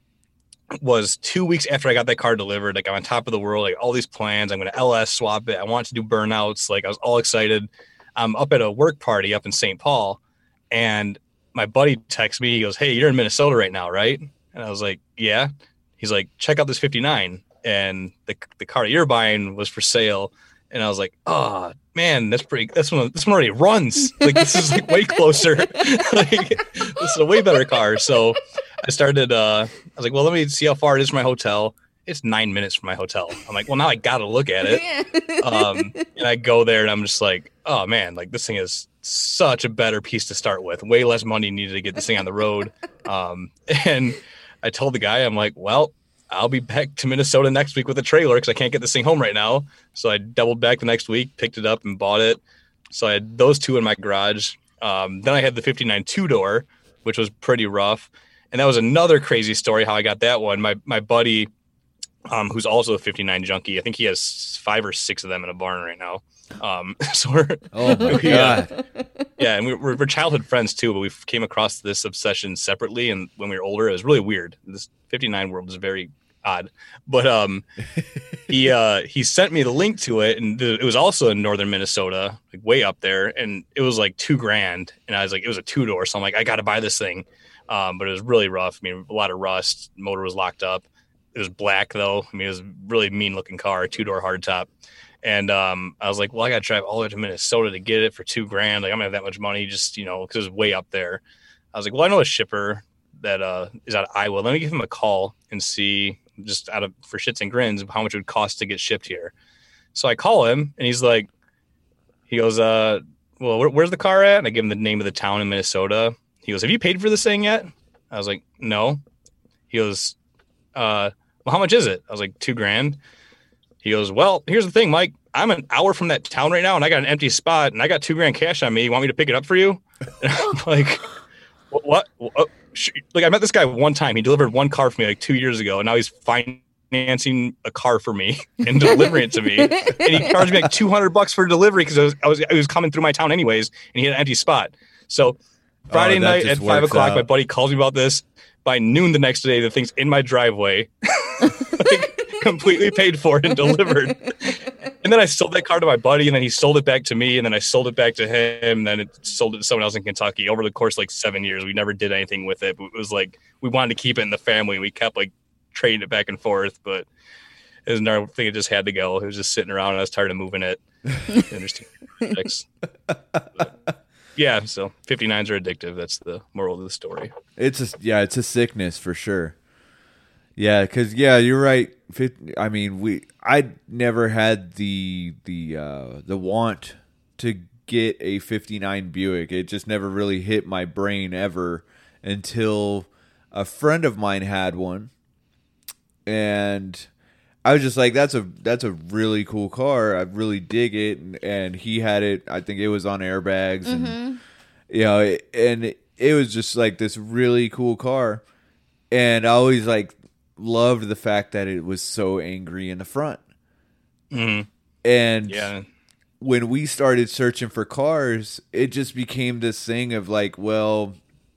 was two weeks after I got that car delivered. Like I'm on top of the world, like all these plans. I'm going to L S swap it. I want to do burnouts. Like I was all excited. I'm up at a work party up in Saint Paul, and my buddy texts me. He goes, "Hey, you're in Minnesota right now, right?" And I was like, "Yeah." He's like, "Check out this fifty-nine." And the the car that you're buying was for sale. And I was like, "Oh man, that's pretty. That's one. This one already runs. Like this is like way closer. Like this is a way better car." So I started. Uh, I was like, "Well, let me see how far it is from my hotel." It's nine minutes from my hotel. I'm like, "Well, now I got to look at it." Um, and I go there, and I'm just like, "Oh man, like this thing is such a better piece to start with. Way less money needed to get this thing on the road." Um, and I told the guy, I'm like, "Well, I'll be back to Minnesota next week with a trailer because I can't get this thing home right now." So I doubled back the next week, picked it up and bought it. So I had those two in my garage. Um, then I had the fifty-nine two-door, which was pretty rough. And that was another crazy story how I got that one. My my buddy, um, who's also a fifty-nine junkie, I think he has five or six of them in a barn right now. Um, so we're, Oh my Yeah. god. yeah, and we, we're, we're childhood friends too, but we came across this obsession separately. And when we were older, it was really weird. This fifty-nine world is very odd, but um, he uh he sent me the link to it, and th- it was also in northern Minnesota, like way up there, and it was like two grand, and I was like, it was a two door, so I'm like, I got to buy this thing, um, but it was really rough. I mean, a lot of rust, motor was locked up. It was black though. I mean, it was a really mean looking car, two door hardtop. And um, I was like, well, I got to drive all the way to Minnesota to get it for two grand. Like, I'm gonna have that much money, just, you know, because it was way up there. I was like, well, I know a shipper that uh, is out of Iowa. Let me give him a call and see, just out of for shits and grins, how much it would cost to get shipped here. So I call him, and he's like, he goes, uh, well, where, where's the car at? And I give him the name of the town in Minnesota. He goes, have you paid for this thing yet? I was like, no. He goes, uh, well, how much is it? I was like, two grand. He goes, well, here's the thing, Mike. I'm an hour from that town right now, and I got an empty spot, and I got two grand cash on me. You want me to pick it up for you? And I'm like, what? what? Like, I met this guy one time. He delivered one car for me like two years ago, and now he's financing a car for me and delivering it to me. And he charged me like two hundred bucks for delivery because I was, I was I was coming through my town anyways, and he had an empty spot. So Friday Oh, that night just at five works o'clock, out. my buddy calls me about this. By noon the next day, the thing's in my driveway, like, completely paid for and delivered. And then I sold that car to my buddy, and then he sold it back to me, and then I sold it back to him, and then it sold it to someone else in Kentucky. Over the course of like seven years, we never did anything with it. But it was like we wanted to keep it in the family. We kept like trading it back and forth, but it was another thing. It just had to go. It was just sitting around, and I was tired of moving it. And there's too, projects. But, yeah, so fifty-nines are addictive. That's the moral of the story. It's a, yeah, it's a sickness for sure. Yeah, because yeah, you're right. I mean, we I never had the the uh, the want to get a fifty-nine Buick. It just never really hit my brain ever until a friend of mine had one, and I was just like, "That's a that's a really cool car. I really dig it." And, and he had it. I think it was on airbags, Mm-hmm. and you know, it, and it, it was just like this really cool car. And I always like loved the fact that it was so angry in the front. Mm-hmm. And Yeah. when we started searching for cars, it just became this thing of like, well,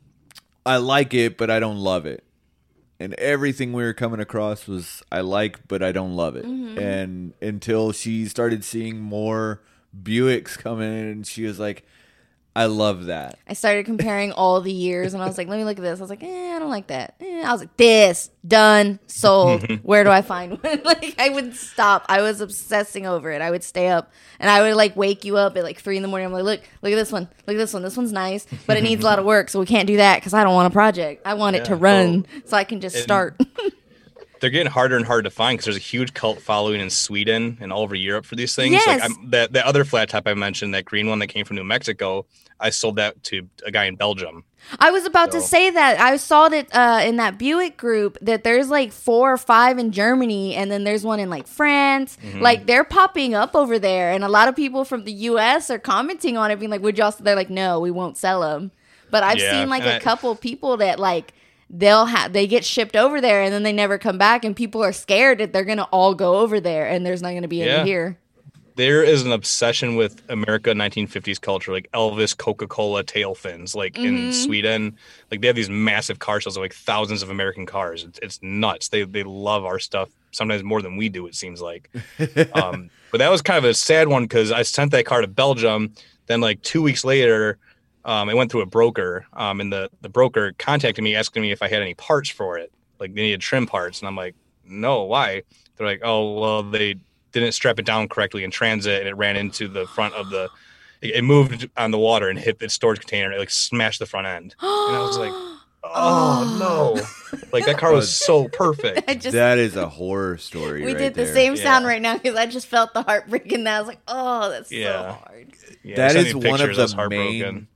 I like it, but I don't love it. And everything we were coming across was I like, but I don't love it. Mm-hmm. And until she started seeing more Buicks coming in, and she was like, I love that. I started comparing all the years, and I was like, let me look at this. I was like, eh, I don't like that. Eh. I was like, this, done, sold. Where do I find one? Like, I wouldn't stop. I was obsessing over it. I would stay up, and I would, like, wake you up at, like, three in the morning. I'm like, look, look at this one. Look at this one. This one's nice, but it needs a lot of work, so we can't do that because I don't want a project. I want it to Yeah, run so I can just and- start. They're getting harder and harder to find because there's a huge cult following in Sweden and all over Europe for these things. Yes. Like I'm, that that other flat top I mentioned, that green one that came from New Mexico, I sold that to a guy in Belgium. I was about to So- say that. I saw that uh, in that Buick group that there's like four or five in Germany, and then there's one in like France. Mm-hmm. Like they're popping up over there, and a lot of people from the U S are commenting on it, being like, "Would y'all?" They're like, "No, we won't sell them." But I've Yeah, seen like and a I- couple people that like they'll have they get shipped over there, and then they never come back, and people are scared that they're gonna all go over there, and there's not gonna be Yeah. any here. There is an obsession with America nineteen fifties culture, like Elvis, Coca-Cola, tail fins, like Mm-hmm. in Sweden. Like they have these massive car shows of like thousands of American cars. It's, it's nuts. They they love our stuff sometimes more than we do, it seems like. um, but that was kind of a sad one because I sent that car to Belgium. Then like two weeks later, um, it went through a broker, um, and the, the broker contacted me asking me if I had any parts for it. Like they needed trim parts. And I'm like, no, why? They're like, oh, well, they didn't strap it down correctly in transit, and it ran into the front of the it, it moved on the water and hit the storage container, and it like smashed the front end. And I was like, oh no, like that car was so perfect. I just That is a horror story. we right did the there. same sound Yeah. right now because I just felt the heartbreak in that. I was like, oh, that's so Yeah. hard. Yeah, That sent is me one of pictures, I was the heartbroken. main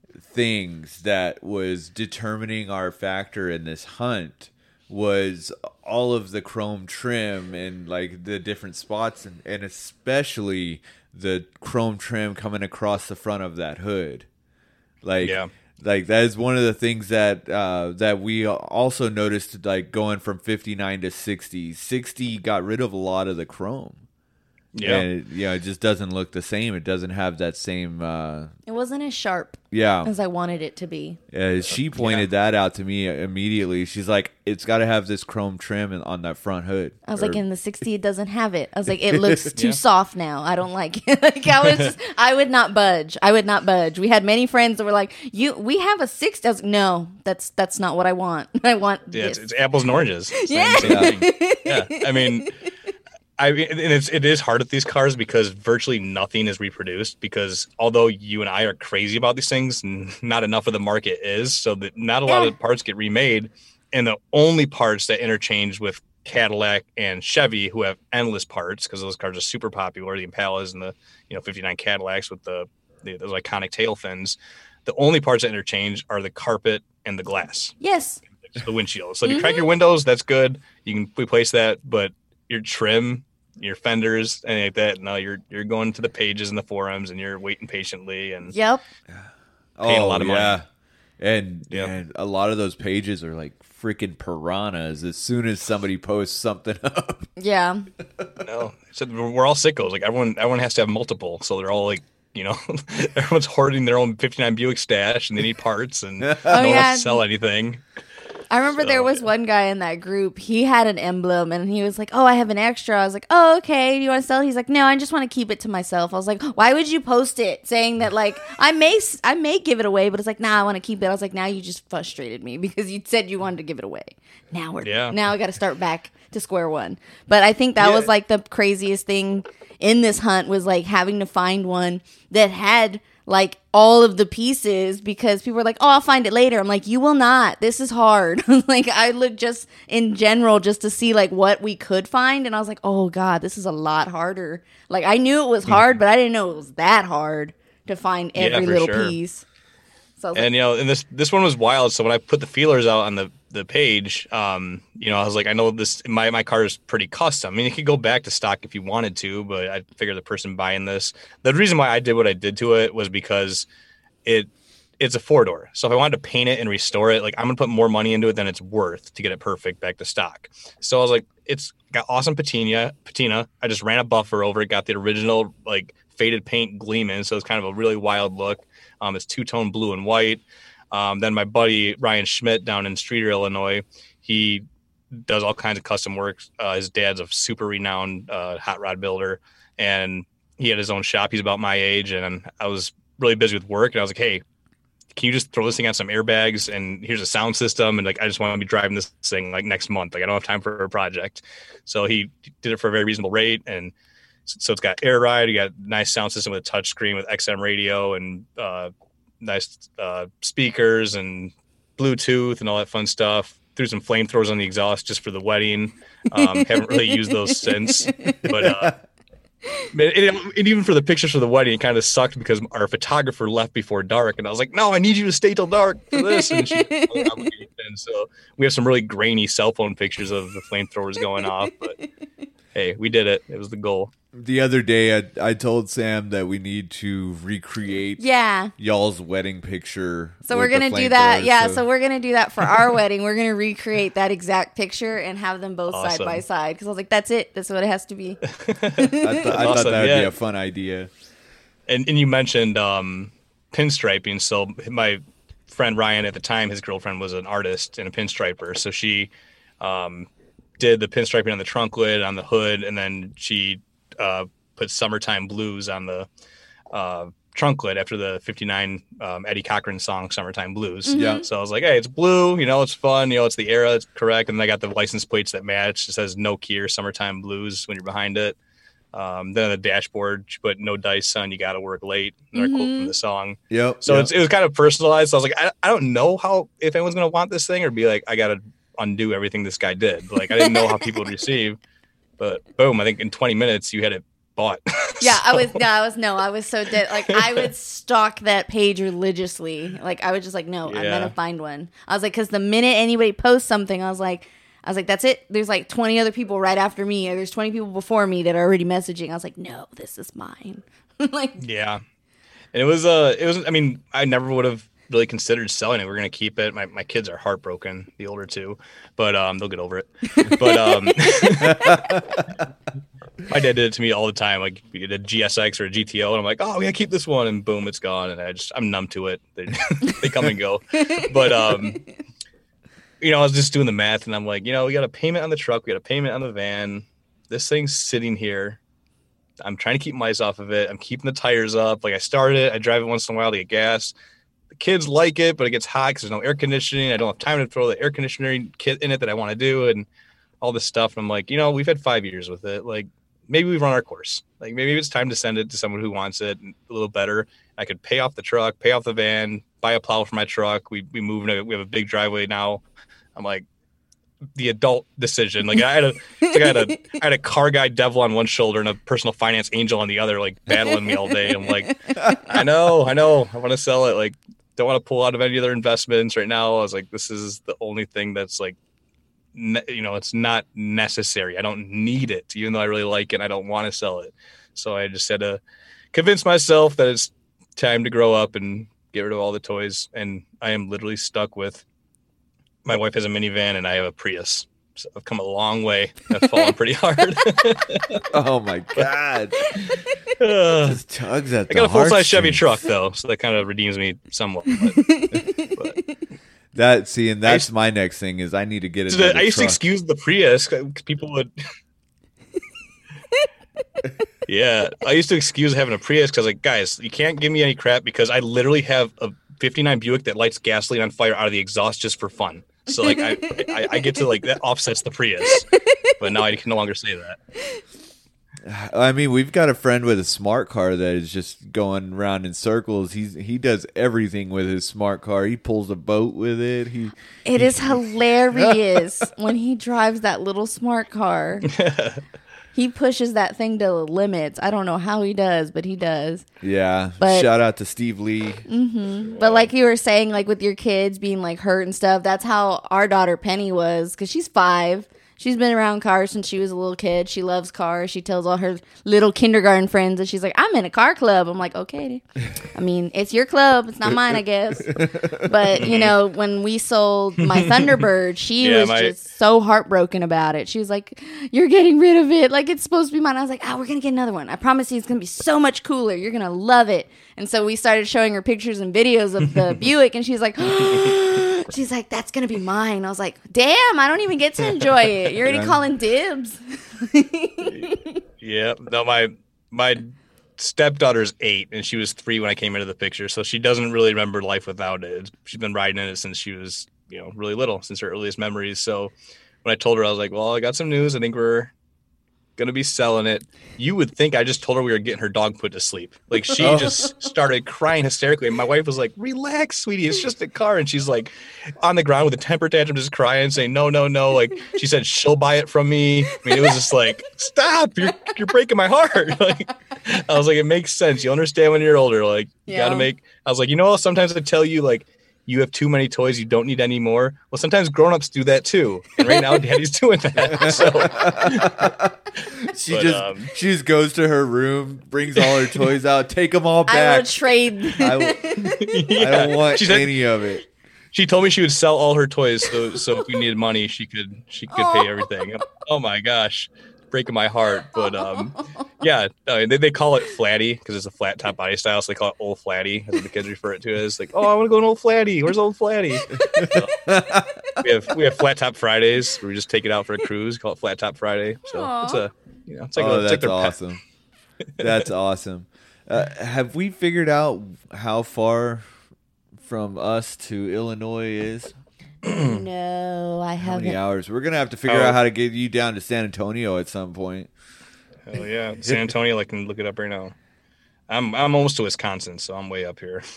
things that was determining our factor in this hunt was all of the chrome trim and like the different spots, and, and especially the chrome trim coming across the front of that hood. Like, Yeah. like that is one of the things that uh, that we also noticed. Like going from fifty-nine to sixty, sixty got rid of a lot of the chrome. Yeah. And it, you know, it just doesn't look the same. It doesn't have that same. Uh, It wasn't as sharp yeah. as I wanted it to be. Uh, she pointed that out to me immediately. She's like, "It's got to have this chrome trim in- on that front hood." I was Or- like, in the sixty, it doesn't have it. I was like, it looks too soft now. I don't like it. Like I was, just, I would not budge. I would not budge. We had many friends that were like, "You, we have a sixty." I was like, no, that's that's not what I want. I want Yeah, this. it's, it's apples and oranges. It's Yeah. not the same thing. Yeah, I mean, I mean, and it's it is hard with these cars because virtually nothing is reproduced. Because although you and I are crazy about these things, n- not enough of the market is. So that not a lot Yeah. of the parts get remade, and the only parts that interchange with Cadillac and Chevy, who have endless parts because those cars are super popular, the Impalas and the you know fifty-nine Cadillacs with the, the those iconic tail fins. The only parts that interchange are the carpet and the glass. Yes. Just the windshield. So if you crack your windows, that's good. You can replace that, but your trim, your fenders, anything like that, no, you're you're going to the pages and the forums, and you're waiting patiently. And Yep. paying a lot of money. Oh, yeah. And, Yep. and a lot of those pages are like freaking piranhas as soon as somebody posts something up. Yeah. no, so we're all sickos. Like everyone, everyone has to have multiple, so they're all like, you know, everyone's hoarding their own fifty-nine Buick stash, and they need parts, and no one yeah. wants to sell anything. I remember there So, was one guy in that group. He had an emblem, and he was like, "Oh, I have an extra." I was like, "Oh, okay. Do you want to sell it?" He's like, "No, I just want to keep it to myself." I was like, "Why would you post it saying that like I may I may give it away, but it's like, nah, I want to keep it." I was like, "Now you just frustrated me because you said you wanted to give it away. Now we're Yeah. now I got to start back to square one." But I think that Yeah. was like the craziest thing in this hunt was like having to find one that had like all of the pieces, because people were like, oh, I'll find it later. I'm like, you will not. This is hard. Like, I looked just in general just to see like what we could find. And I was like, oh God, this is a lot harder. Like, I knew it was hard, but I didn't know it was that hard to find every yeah, little sure. piece. So and like, you know, and this this one was wild. So when I put the feelers out on the the page, um, you know, I was like, I know this my my car is pretty custom. I mean, you could go back to stock if you wanted to, but I figured the person buying this, the reason why I did what I did to it was because it it's a four door. So if I wanted to paint it and restore it, like I'm gonna put more money into it than it's worth to get it perfect back to stock. So I was like, it's got awesome patina. Patina. I just ran a buffer over it, got the original like faded paint gleaming, so it's kind of a really wild look. Um, it's two-tone blue and white. Um, then my buddy Ryan Schmidt down in Streeter, Illinois, he does all kinds of custom work. Uh, his dad's a super renowned uh, hot rod builder, and he had his own shop. He's about my age, and I was really busy with work, and I was like, hey, can you just throw this thing on some airbags, and here's a sound system, and like I just want to be driving this thing like next month. Like I don't have time for a project. So he did it for a very reasonable rate, and so it's got air ride, you got nice sound system with a touch screen with X M radio and uh, nice uh, speakers and Bluetooth and all that fun stuff. Threw some flamethrowers on the exhaust just for the wedding. Um, haven't really used those since, but uh, and, and even for the pictures for the wedding, it kind of sucked because our photographer left before dark, and I was like, no, I need you to stay till dark for this. And she, and so we have some really grainy cell phone pictures of the flamethrowers going off, but hey, we did it. It was the goal. The other day, I, I told Sam that we need to recreate yeah. y'all's wedding picture. So we're with going the to do that. flamethrowers, Yeah, so- so we're going to do that for our wedding. We're going to recreate that exact picture and have them both side Awesome. by side. Because I was like, that's it. That's what it has to be. I, th- I thought Awesome, that would yeah. be a fun idea. And and you mentioned um, pinstriping. So my friend Ryan at the time, his girlfriend was an artist and a pinstriper. So she um, did the pinstriping on the trunk lid, on the hood, and then she uh, put Summertime Blues on the uh, trunk lid after the fifty-nine um, Eddie Cochran song Summertime Blues. Yeah. So I was like, hey, it's blue, you know, it's fun, you know, it's the era, it's correct. And then I got the license plates that match. It says no key or Summertime Blues when you're behind it. Um, then on the dashboard, she put no dice, son, you got to work late. Another quote from the song. Yep. So yep. it's, it was kind of personalized. So I was like, I, I don't know how, if anyone's going to want this thing or be like, I got to undo everything this guy did. Like, I didn't know how people would receive, but boom, I think in twenty minutes you had it bought. Yeah, So- I was. No, I was. No, I was so dead. Like I would stalk that page religiously. Like I was just like, no, I'm Yeah. gonna find one. I was like, because the minute anybody posts something, I was like, I was like, that's it. There's like twenty other people right after me, or there's twenty people before me that are already messaging. I was like, no, this is mine. Like, Yeah. And it was, uh, it was, I mean, I never would have really considered selling it. We're going to keep it. My, my kids are heartbroken, the older two, but, um, they'll get over it. But, um, my dad did it to me all the time. Like we did a G S X or a G T O and I'm like, oh, we gotta keep this one. And boom, it's gone. And I just, I'm numb to it. They, they come and go. But, um, you know, I was just doing the math and I'm like, you know, we got a payment on the truck. We got a payment on the van. This thing's sitting here. I'm trying to keep mice off of it. I'm keeping the tires up. Like I started it. I drive it once in a while to get gas. The kids like it, but it gets hot because there's no air conditioning. I don't have time to throw the air conditioning kit in it that I want to do and all this stuff. And I'm like, you know, we've had five years with it. Like maybe we've run our course. Like maybe it's time to send it to someone who wants it a little better. I could pay off the truck, pay off the van, buy a plow for my truck. We we moved. We have a big driveway now. I'm like, the adult decision. Like I had a, like I had a, I had a car guy devil on one shoulder and a personal finance angel on the other, like battling me all day. I'm like, I know, I know, I want to sell it. Like, don't want to pull out of any other investments right now. I was like, this is the only thing that's like, ne- you know, it's not necessary. I don't need it, even though I really like it. I don't want to sell it. So I just had to convince myself that it's time to grow up and get rid of all the toys. And I am literally stuck with. My wife has a minivan and I have a Prius. So I've come a long way. I've fallen pretty hard. Oh my god! Uh, Just tugs at I the got a full size Chevy heartstrings. truck though, so that kind of redeems me somewhat. But, but. That see, and that's used- my next thing is I need to get So another the, I used to truck. excuse the Prius because people would. Yeah, I used to excuse having a Prius because like, guys, you can't give me any crap because I literally have a fifty-nine Buick that lights gasoline on fire out of the exhaust just for fun. So like I, I, I get to like that offsets the Prius, but now I can no longer say that. I mean, we've got a friend with a smart car that is just going around in circles. He's he does everything with his smart car. He pulls a boat with it. He It is hilarious when he drives that little smart car. He pushes that thing to the limits. I don't know how he does, but he does. Yeah. But, shout out to Steve Lee. Mm-hmm. But like you were saying, like with your kids being like hurt and stuff, that's how our daughter Penny was, because she's five. She's been around cars since she was a little kid. She loves cars. She tells all her little kindergarten friends that she's like, I'm in a car club. I'm like, okay. I mean, it's your club. It's not mine, I guess. But, you know, when we sold my Thunderbird, she Yeah, was my- just so heartbroken about it. She was like, you're getting rid of it. Like, it's supposed to be mine. I was like, oh, we're going to get another one. I promise you it's going to be so much cooler. You're going to love it. And so we started showing her pictures and videos of the Buick, and she's like, she's like, that's going to be mine. I was like, damn, I don't even get to enjoy it. You're already calling dibs. Yeah. No, my my stepdaughter's eight, and she was three when I came into the picture, so she doesn't really remember life without it. She's been riding in it since she was, you know, really little, since her earliest memories. So when I told her, I was like, well, I got some news. I think we're gonna be selling it. You would think I just told her we were getting her dog put to sleep. Like, she just started crying hysterically, and my wife was like, relax, sweetie, it's just a car. And she's like on the ground with a temper tantrum, just crying, saying no no no. Like, she said she'll buy it from me. I mean, it was just like, stop, you're you're breaking my heart. Like, I was like, it makes sense, you understand when you're older. Like, you Yeah. gotta make I was like, you know, sometimes I tell you, like, you have too many toys, you don't need any more. Well, sometimes grown-ups do that too. And right now, Daddy's doing that. So She But, just um, she just goes to her room, brings all her toys out, take them all I back. will trade. I, w- I don't want She said- any of it. She told me she would sell all her toys, so so if we needed money, she could she could pay everything. Oh my gosh, breaking my heart. But um, yeah, no, they they call it flatty because it's a flat top body style, so they call it old flatty. That's what the kids refer it to as. Like, oh, I want to go an old flatty. Where's old flatty? So, we have we have flat top Fridays where we just take it out for a cruise. Call it flat top Friday. So Aw. it's a you know it's like Oh, a, it's like that's their pet. awesome. That's awesome. Uh, have we figured out how far from us to Illinois is? No, I How many haven't. hours? We're gonna have to figure Oh. out how to get you down to San Antonio at some point. Hell yeah, San Antonio. I can look it up right now. I'm I'm almost to Wisconsin, so I'm way up here.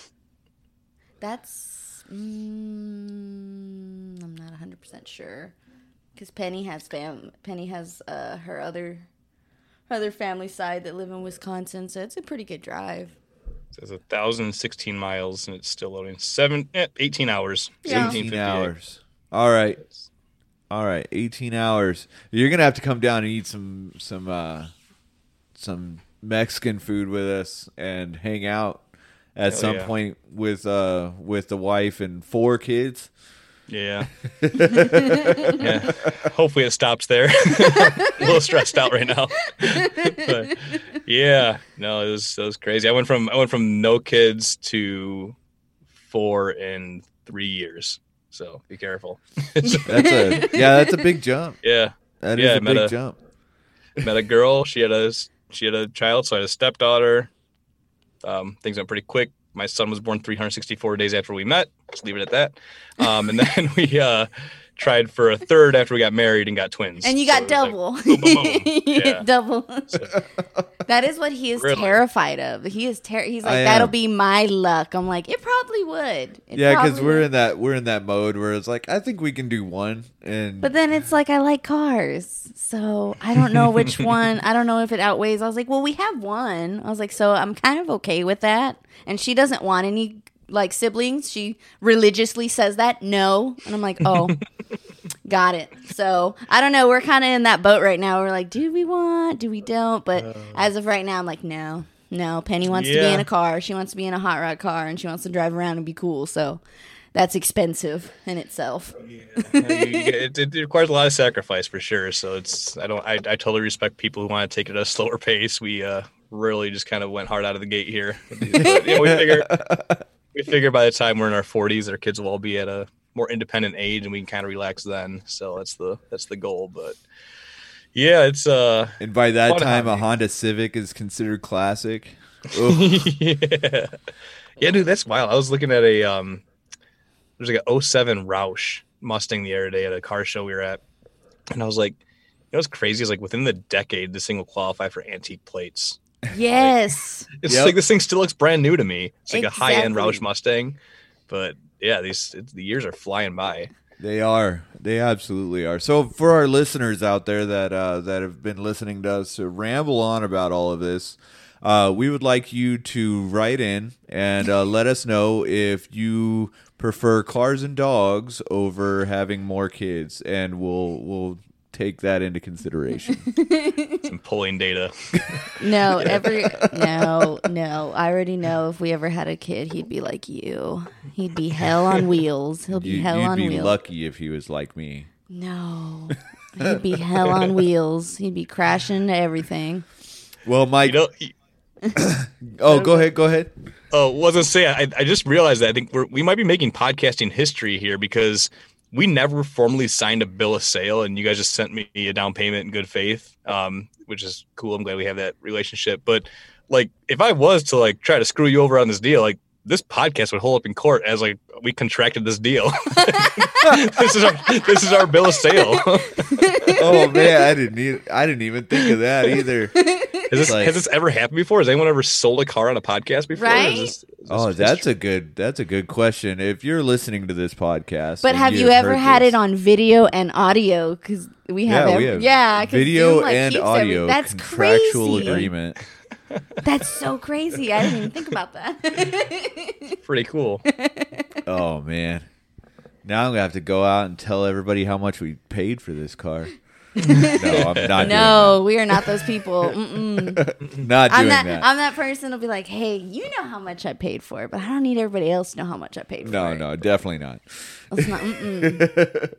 That's. Mm, I'm not one hundred percent sure. Because Penny has fam. Penny has uh, her other her other family side that live in Wisconsin, so it's a pretty good drive. It says one thousand sixteen miles, and it's still loading. Seven, eh, eighteen hours. Yeah. seventeen eighteen fifty-eight. hours. All right. All right, eighteen hours. You're gonna have to come down and eat some some uh, some Mexican food with us and hang out at Hell some yeah. point with uh with the wife and four kids. Yeah. Yeah. Hopefully it stops there. A little stressed out right now. But yeah, no, it was it was crazy. I went from I went from no kids to four in three years. So be careful. That's a yeah, that's a big jump. Yeah. That is Yeah, a met big a- jump. Met a girl. She had a she had a child, so I had a stepdaughter. Um, things went pretty quick. My son was born three hundred sixty-four days after we met. Just leave it at that. Um, and then we uh, tried for a third after we got married and got twins. And you So got it was like, double. boom, boom, boom. You Yeah. get double. That is what he is Really? terrified of. He is ter- He's like, I that'll am. be my luck. I'm like, it probably would. It Yeah, because probably we're would. in that we're in that mode where it's like I think we can do one, and But then it's like I like cars, so I don't know which one. I don't know if it outweighs. I was like, well, we have one. I was like, so I'm kind of okay with that. And she doesn't want any like siblings. She religiously says that no, and I'm like, oh, got it. So I don't know. We're kind of in that boat right now. We're like, do we want? Do we don't? But as of right now, I'm like, no, no. Penny wants to be Yeah. in a car. She wants to be in a hot rod car, and she wants to drive around and be cool. So. That's expensive in itself. Yeah, you- it, it requires a lot of sacrifice for sure. So it's I don't I, I totally respect people who want to take it at a slower pace. We uh, really just kind of went hard out of the gate here. But, you know, we figure we figure by the time we're in our forties, our kids will all be at a more independent age, and we can kind of relax then. So that's the that's the goal. But yeah, it's uh and by that Fun time, a hobby. Honda Civic is considered classic. Oof. yeah yeah dude, that's wild. I was looking at a um. There's like a oh seven Roush Mustang the other day at a car show we were at. And I was like, know what's crazy is like within the decade, this thing will qualify for antique plates. Yes. Like, it's Yep. like this thing still looks brand new to me. It's like Exactly. a high-end Roush Mustang, but yeah, these it's, the years are flying by. They are. They absolutely are. So for our listeners out there that uh, that have been listening to us to ramble on about all of this, uh, we would like you to write in and uh, let us know if you prefer cars and dogs over having more kids, and we'll we'll take that into consideration. Some polling data. No, every no, no. I already know if we ever had a kid, he'd be like you. He'd be hell on wheels. He'll be You, hell you'd on be wheels. lucky if he was like me. No, he'd be hell on wheels. He'd be crashing into everything. Well, Mike. You know, he- oh, go ahead. Go ahead. Oh, well, I was gonna say, I, I just realized that I think we're, we might be making podcasting history here because we never formally signed a bill of sale, and you guys just sent me a down payment in good faith, um, which is cool. I'm glad we have that relationship. But like, if I was to like try to screw you over on this deal, like this podcast would hold up in court as like we contracted this deal. this is our this is our bill of sale. Oh man, I didn't need, I didn't even think of that either. Has this, Like- has this ever happened before? Has anyone ever sold a car on a podcast before? Right? Is this- is this Oh, that's history? a good that's a good question. If you're listening to this podcast, But and have you have ever heard had this- it on video and audio? Because we have, Yeah, every, we have yeah, 'cause video Zoom, like, and keeps audio every- that's contractual crazy. agreement. That's so crazy. I didn't even think about that. Pretty cool. Oh man, now I'm gonna have to go out and tell everybody how much we paid for this car. No, I'm not. No, we are not those people. Mm-mm. doing that. not I'm doing that. that. I'm that person who'll be like, "Hey, you know how much I paid for it, but I don't need everybody else to know how much I paid for no, it." no, definitely not. Let's not. Mm-mm.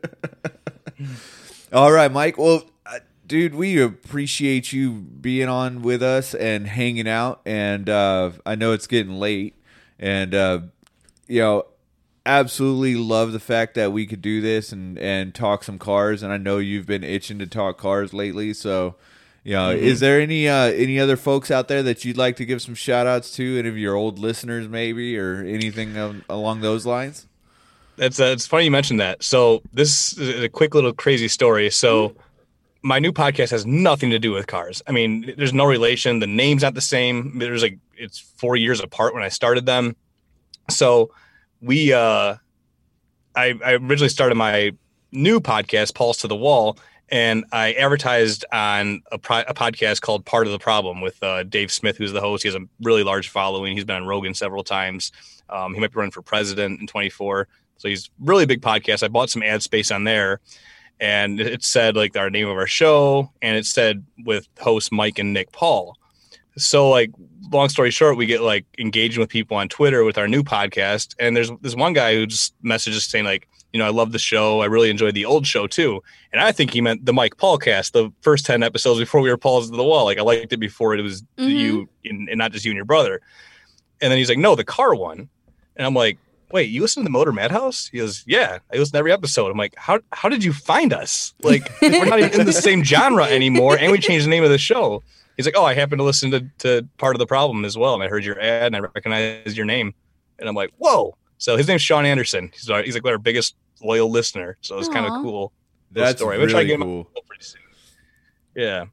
All right, Mike. Well, uh, dude, we appreciate you being on with us and hanging out. And uh, I know it's getting late, and uh, you know, absolutely love the fact that we could do this and and talk some cars. And I know you've been itching to talk cars lately, so. You know, Mm-hmm. is there any uh, any other folks out there that you'd like to give some shout outs to? Any of your old listeners, maybe, or anything um, along those lines? That's uh, it's funny you mentioned that. So this is a quick little crazy story. So my new podcast has nothing to do with cars. I mean, there's no relation. The name's not the same. There's like it's four years apart when I started them. So we, uh, I, I originally started my new podcast, Pulse to the Wall, and I advertised on a, pro- a podcast called Part of the Problem with uh, Dave Smith, who's the host. He has a really large following. He's been on Rogan several times. Um, he might be running for president in twenty-four. So he's really a big podcast. I bought some ad space on there, and it said like our name of our show, and it said with hosts Mike and Nick Paul. So like, long story short, we get like engaging with people on Twitter with our new podcast, and there's this one guy who just messages saying like, you know, I love the show. I really enjoyed the old show too. And I think he meant the Mike Paul cast, the first ten episodes before we were Paul's to the Wall. Like I liked it before it was Mhm. you and, and not just you and your brother. And then he's like, no, the car one. And I'm like, wait, you listen to the Motor Madhouse? He goes, yeah, I listen to every episode. I'm like, how how did you find us? Like, we're not even in the same genre anymore, and we changed the name of the show. He's like, oh, I happen to listen to, to Part of the Problem as well, and I heard your ad, and I recognized your name. And I'm like, whoa. So his name's Sean Anderson. He's, our, he's like our biggest loyal listener, so it's kind of Aw. cool. That's story. I'm gonna try to really get him on cool. the show pretty soon. Yeah.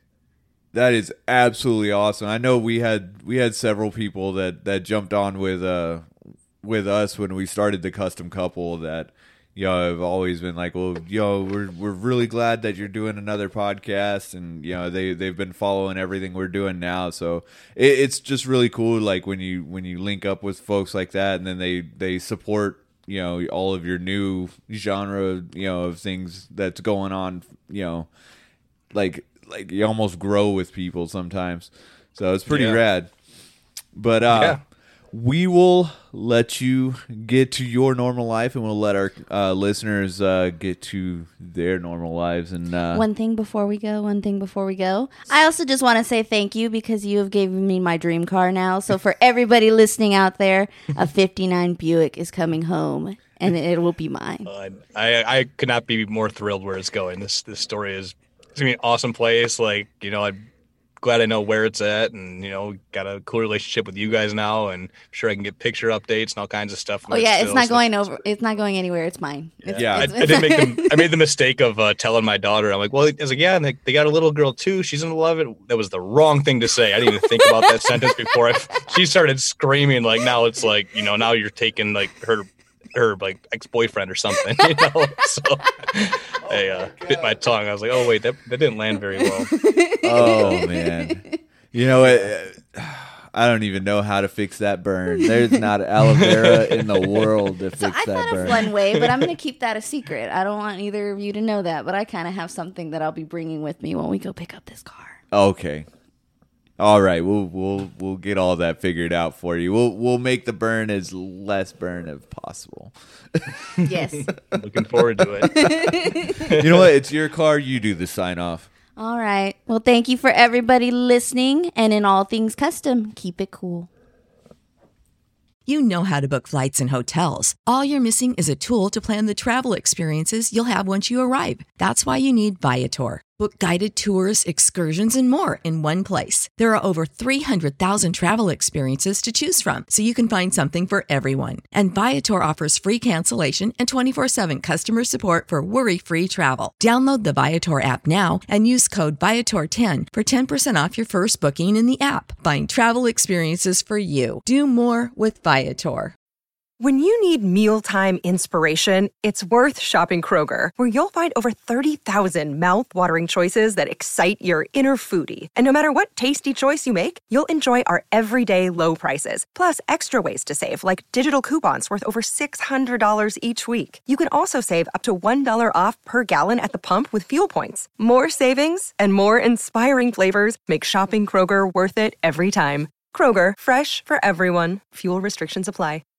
That is absolutely awesome. I know we had we had several people that, that jumped on with uh with us when we started the Custom Couple that you know have always been like, well, yo, we're we're really glad that you're doing another podcast, and you know they they've been following everything we're doing now. So it, it's just really cool, like when you when you link up with folks like that, and then they they support you know all of your new genre you know of things that's going on. You know, like. Like you almost grow with people sometimes, so it's pretty Yeah. rad. But uh, Yeah. we will let you get to your normal life, and we'll let our uh, listeners uh, get to their normal lives. And uh, One thing before we go, one thing before we go. I also just want to say thank you because you have given me my dream car now. So for everybody listening out there, a fifty-nine Buick is coming home, and it will be mine. Uh, I I could not be more thrilled where it's going. This this story is it's gonna be an awesome place. Like, you know, I glad I know where it's at, and, you know, got a cool relationship with you guys now, and I'm sure I can get picture updates and all kinds of stuff. Oh yeah, still, it's not so going over. It's not going anywhere. It's mine. Yeah, It's, yeah. it's, I, I did make the, I made the mistake of uh, telling my daughter. I'm like, well, I was like, yeah, and they, they got a little girl too. She's gonna love it. That was the wrong thing to say. I didn't even think about that sentence before I. She started screaming like, now it's like, you know, now you're taking like her. her like ex-boyfriend or something, you know. So I uh, bit my tongue. I was like, oh wait, that, that didn't land very well. Oh man, you know what? I don't even know how to fix that burn. There's not aloe vera in the world to fix so I that thought burn. of one way, but I'm going to keep that a secret. I don't want either of you to know that, but I kind of have something that I'll be bringing with me when we go pick up this car. Okay. All right, we'll we'll we'll get all that figured out for you. We'll we'll make the burn as less burn as possible. Yes. Looking forward to it. You know what? It's your car. You do the sign off. All right. Well, thank you for everybody listening, and in all things custom, keep it cool. You know how to book flights and hotels. All you're missing is a tool to plan the travel experiences you'll have once you arrive. That's why you need Viator. Book guided tours, excursions, and more in one place. There are over three hundred thousand travel experiences to choose from, so you can find something for everyone. And Viator offers free cancellation and twenty-four seven customer support for worry-free travel. Download the Viator app now and use code Viator ten for ten percent off your first booking in the app. Find travel experiences for you. Do more with Viator. When you need mealtime inspiration, it's worth shopping Kroger, where you'll find over thirty thousand mouth-watering choices that excite your inner foodie. And no matter what tasty choice you make, you'll enjoy our everyday low prices, plus extra ways to save, like digital coupons worth over six hundred dollars each week. You can also save up to one dollar off per gallon at the pump with fuel points. More savings and more inspiring flavors make shopping Kroger worth it every time. Kroger, fresh for everyone. Fuel restrictions apply.